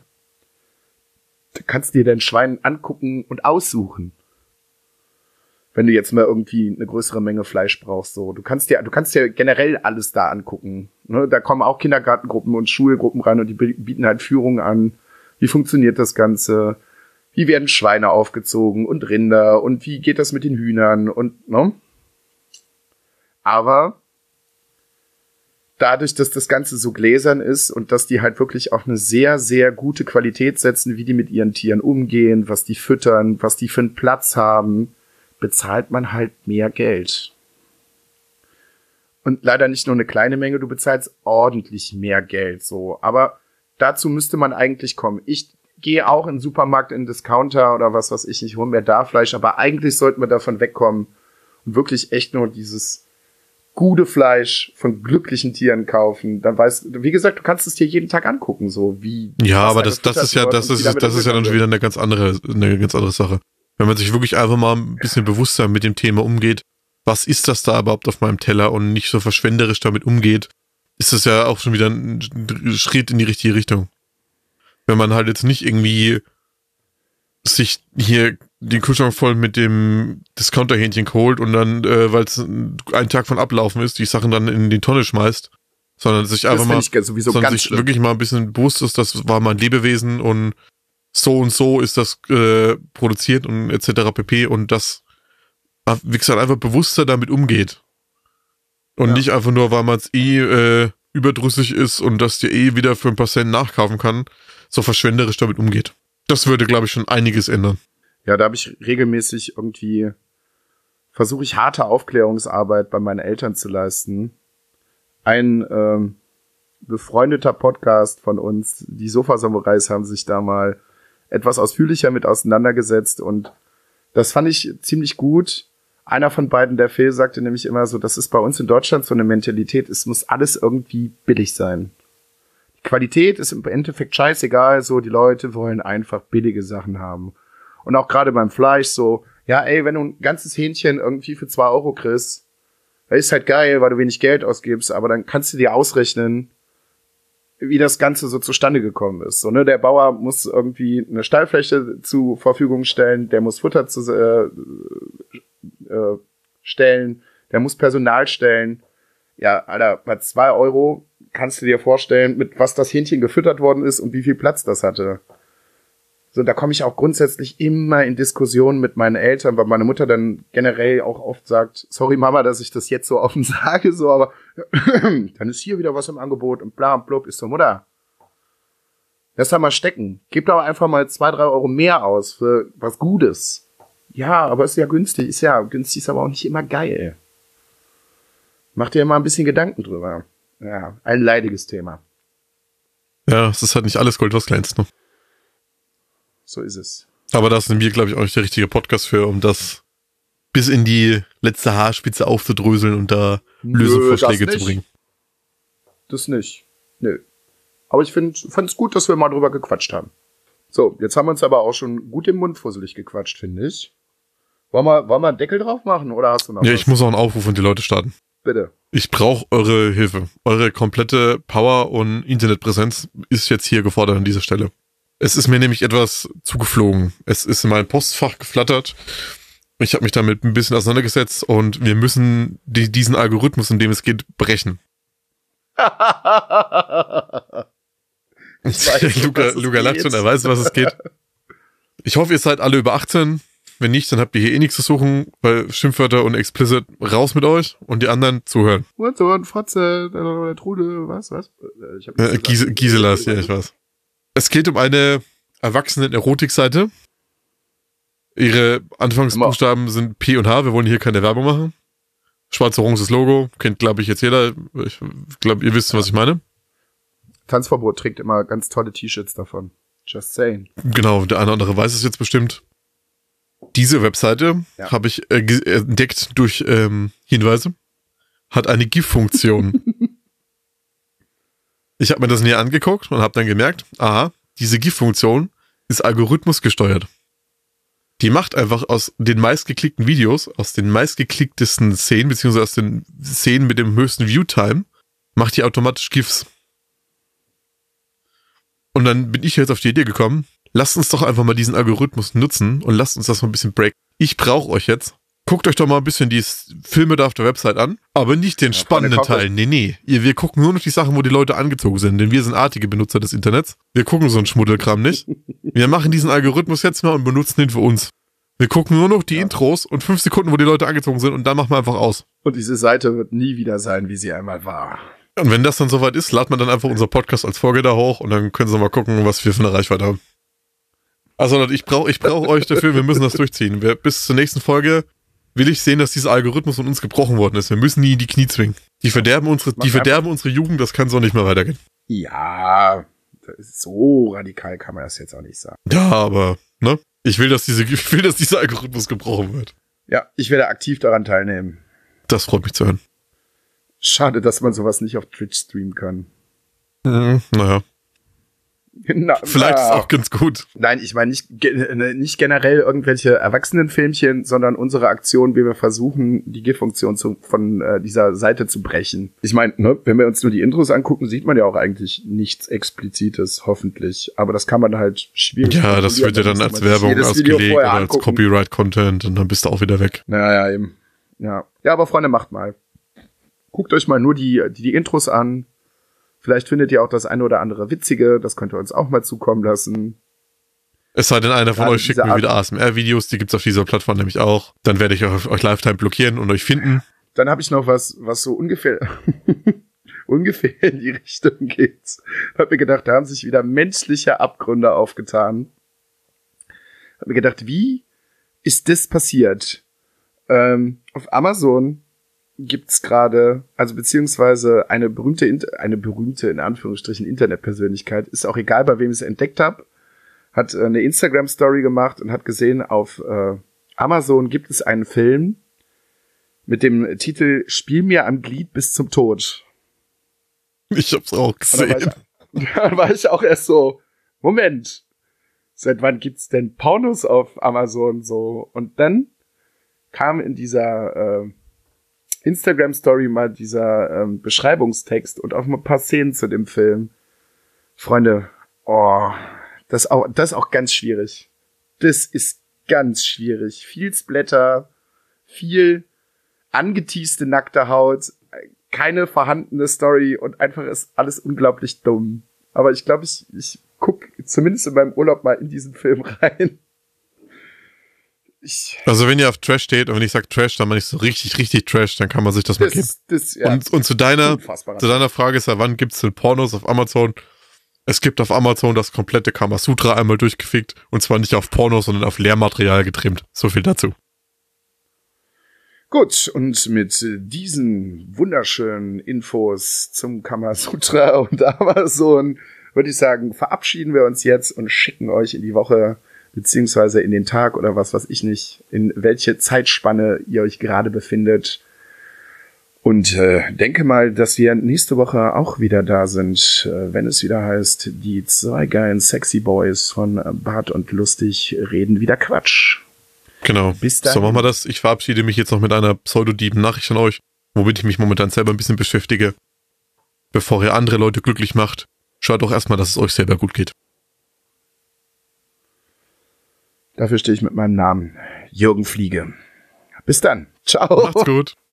Da kannst du dir dein Schwein angucken und aussuchen. Wenn du jetzt mal irgendwie eine größere Menge Fleisch brauchst, so. Du kannst dir generell alles da angucken. Ne? Da kommen auch Kindergartengruppen und Schulgruppen rein und die bieten halt Führungen an. Wie funktioniert das Ganze? Wie werden Schweine aufgezogen und Rinder und wie geht das mit den Hühnern und, ne? Aber dadurch, dass das Ganze so gläsern ist und dass die halt wirklich auch eine sehr, sehr gute Qualität setzen, wie die mit ihren Tieren umgehen, was die füttern, was die für einen Platz haben, bezahlt man halt mehr Geld. Und leider nicht nur eine kleine Menge, du bezahlst ordentlich mehr Geld, so. Aber dazu müsste man eigentlich kommen. Ich gehe auch in den Supermarkt, in den Discounter oder was weiß ich nicht, hole mir da Fleisch, aber eigentlich sollten wir davon wegkommen und wirklich echt nur dieses gute Fleisch von glücklichen Tieren kaufen, dann wie gesagt, du kannst es dir jeden Tag angucken, so wie. Ja, aber das ist ja dann schon wieder eine ganz andere Sache. Wenn man sich wirklich einfach mal ein bisschen bewusster mit dem Thema umgeht, was ist das da überhaupt auf meinem Teller und nicht so verschwenderisch damit umgeht, ist das ja auch schon wieder ein Schritt in die richtige Richtung. Wenn man halt jetzt nicht irgendwie sich hier den Kühlschrank voll mit dem Discounter-Hähnchen geholt und dann, weil es ein Tag von Ablaufen ist, die Sachen dann in die Tonne schmeißt, sondern sich einfach mal, sondern sich wirklich mal ein bisschen bewusst ist, das war mal ein Lebewesen und so ist das produziert und etc. pp. Und das, wie gesagt, einfach bewusster damit umgeht. Und nicht einfach nur, weil man es überdrüssig ist und das dir wieder für ein paar Cent nachkaufen kann, so verschwenderisch damit umgeht. Das würde, glaube ich, schon einiges ändern. Ja, da habe ich regelmäßig versuche ich harte Aufklärungsarbeit bei meinen Eltern zu leisten. Ein befreundeter Podcast von uns, die Sofa-Samurais, haben sich da mal etwas ausführlicher mit auseinandergesetzt und das fand ich ziemlich gut. Einer von beiden, der Phil, sagte nämlich immer so, das ist bei uns in Deutschland so eine Mentalität, es muss alles irgendwie billig sein. Die Qualität ist im Endeffekt scheißegal, so die Leute wollen einfach billige Sachen haben. Und auch gerade beim Fleisch so, ja ey, wenn du ein ganzes Hähnchen irgendwie für 2 Euro kriegst, das ist halt geil, weil du wenig Geld ausgibst, aber dann kannst du dir ausrechnen, wie das Ganze so zustande gekommen ist. So, ne, der Bauer muss irgendwie eine Stallfläche zur Verfügung stellen, der muss Futter stellen, der muss Personal stellen. Ja, Alter, bei 2 Euro kannst du dir vorstellen, mit was das Hähnchen gefüttert worden ist und wie viel Platz das hatte. So, da komme ich auch grundsätzlich immer in Diskussionen mit meinen Eltern, weil meine Mutter dann generell auch oft sagt, sorry Mama, dass ich das jetzt so offen sage, so, aber dann ist hier wieder was im Angebot und bla und blub, ist so, Mutter. Lass da mal stecken. Gib da einfach mal 2, 3 Euro mehr aus für was Gutes. Ja, aber ist ja günstig, ist aber auch nicht immer geil. Mach dir mal ein bisschen Gedanken drüber. Ja, ein leidiges Thema. Ja, es ist halt nicht alles Gold, was glänzt, ne? So ist es. Aber da sind wir, glaube ich, auch nicht der richtige Podcast für, um das bis in die letzte Haarspitze aufzudröseln und da Lösungsvorschläge zu bringen. Das nicht. Nö. Aber ich fand es gut, dass wir mal drüber gequatscht haben. So, jetzt haben wir uns aber auch schon gut im Mund fusselig gequatscht, finde ich. Wollen wir einen Deckel drauf machen oder hast du noch was? Ja, ich muss auch einen Aufruf an die Leute starten. Bitte. Ich brauche eure Hilfe. Eure komplette Power und Internetpräsenz ist jetzt hier gefordert an dieser Stelle. Es ist mir nämlich etwas zugeflogen. Es ist in mein Postfach geflattert. Ich habe mich damit ein bisschen auseinandergesetzt und wir müssen diesen Algorithmus, in dem es geht, brechen. Luca lacht schon, er weiß, was es geht. Ich hoffe, ihr seid alle über 18. Wenn nicht, dann habt ihr hier eh nichts zu suchen, weil Schimpfwörter und Explicit raus mit euch und die anderen zuhören. Hurensohn, Fotze, Trude, was? Giselas, ja, ich weiß. Es geht um eine Erwachsenen-Erotik-Seite. Ihre Anfangsbuchstaben sind P und H. Wir wollen hier keine Werbung machen. Schwarz-oranges Logo. Kennt, glaube ich, jetzt jeder. Ich glaube, ihr wisst, was ich meine. Tanzverbot trägt immer ganz tolle T-Shirts davon. Just saying. Genau, der eine oder andere weiß es jetzt bestimmt. Diese Webseite habe ich entdeckt durch Hinweise. Hat eine GIF-Funktion. Ich habe mir das näher angeguckt und habe dann gemerkt, aha, diese GIF-Funktion ist algorithmusgesteuert. Die macht einfach aus den meistgeklickten Videos, aus den meistgeklicktesten Szenen, beziehungsweise aus den Szenen mit dem höchsten Viewtime, macht die automatisch GIFs. Und dann bin ich jetzt auf die Idee gekommen, lasst uns doch einfach mal diesen Algorithmus nutzen und lasst uns das mal ein bisschen breaken. Ich brauche euch jetzt. Guckt euch doch mal ein bisschen die Filme da auf der Website an, aber nicht den spannenden Teil. Nee. Wir gucken nur noch die Sachen, wo die Leute angezogen sind, denn wir sind artige Benutzer des Internets. Wir gucken so einen Schmuddelkram nicht. Wir machen diesen Algorithmus jetzt mal und benutzen den für uns. Wir gucken nur noch die Intros und 5 Sekunden, wo die Leute angezogen sind und dann machen wir einfach aus. Und diese Seite wird nie wieder sein, wie sie einmal war. Und wenn das dann soweit ist, laden wir dann einfach unser Podcast als Folge da hoch und dann können Sie mal gucken, was wir für eine Reichweite haben. Also ich brauch euch dafür, wir müssen das durchziehen. Bis zur nächsten Folge will ich sehen, dass dieser Algorithmus von uns gebrochen worden ist. Wir müssen nie in die Knie zwingen. Die verderben unsere Jugend, das kann so nicht mehr weitergehen. Ja, so radikal kann man das jetzt auch nicht sagen. Ja, aber, ne? Ich will, dass dieser Algorithmus gebrochen wird. Ja, ich werde aktiv daran teilnehmen. Das freut mich zu hören. Schade, dass man sowas nicht auf Twitch streamen kann. Naja. Vielleicht ist es auch ganz gut. Nein, ich meine nicht generell irgendwelche Erwachsenenfilmchen, sondern unsere Aktion, wie wir versuchen, die GIF-Funktion von dieser Seite zu brechen. Ich meine, ne, wenn wir uns nur die Intros angucken, sieht man ja auch eigentlich nichts Explizites, hoffentlich. Aber das kann man halt schwierig. Ja, das wird ja dann als Werbung ausgelegt oder als Copyright-Content und dann bist du auch wieder weg. Naja, eben. Ja, aber Freunde, macht mal. Guckt euch mal nur die Intros an. Vielleicht findet ihr auch das eine oder andere Witzige. Das könnt ihr uns auch mal zukommen lassen. Es sei denn, einer von euch schickt mir wieder ASMR-Videos. Die gibt's auf dieser Plattform nämlich auch. Dann werde ich euch Lifetime blockieren und euch finden. Dann habe ich noch was so ungefähr in die Richtung geht. Ich habe mir gedacht, da haben sich wieder menschliche Abgründe aufgetan. Ich habe mir gedacht, wie ist das passiert? Auf Amazon gibt's gerade, also beziehungsweise eine berühmte in Anführungsstrichen Internetpersönlichkeit, ist auch egal, bei wem ich es entdeckt habe, hat eine Instagram-Story gemacht und hat gesehen, auf Amazon gibt es einen Film mit dem Titel Spiel mir am Glied bis zum Tod. Ich hab's auch gesehen. Dann war ich auch erst so, Moment, seit wann gibt's denn Pornos auf Amazon so? Und dann kam in dieser Instagram-Story mal dieser Beschreibungstext und auch mal ein paar Szenen zu dem Film. Freunde, das ist auch ganz schwierig. Das ist ganz schwierig. Viel Splatter, viel angeteaste nackte Haut, keine vorhandene Story und einfach ist alles unglaublich dumm. Aber ich glaube, ich guck zumindest in meinem Urlaub mal in diesen Film rein. Also wenn ihr auf Trash steht und wenn ich sage Trash, dann meine ich so richtig, richtig Trash, dann kann man sich das mal geben. Ja, und zu deiner Frage ist ja, wann gibt's denn Pornos auf Amazon? Es gibt auf Amazon das komplette Kamasutra einmal durchgefickt und zwar nicht auf Pornos, sondern auf Lehrmaterial getrimmt. So viel dazu. Gut, und mit diesen wunderschönen Infos zum Kamasutra und Amazon würde ich sagen, verabschieden wir uns jetzt und schicken euch in die Woche beziehungsweise in den Tag oder was weiß ich nicht, in welche Zeitspanne ihr euch gerade befindet. Und denke mal, dass wir nächste Woche auch wieder da sind, wenn es wieder heißt, die zwei geilen Sexy Boys von Bart und Lustig reden wieder Quatsch. Genau. Bis dahin. So machen wir das. Ich verabschiede mich jetzt noch mit einer pseudodieben Nachricht an euch, womit ich mich momentan selber ein bisschen beschäftige. Bevor ihr andere Leute glücklich macht, schaut doch erstmal, dass es euch selber gut geht. Dafür stehe ich mit meinem Namen, Jürgen Fliege. Bis dann. Ciao. Macht's gut.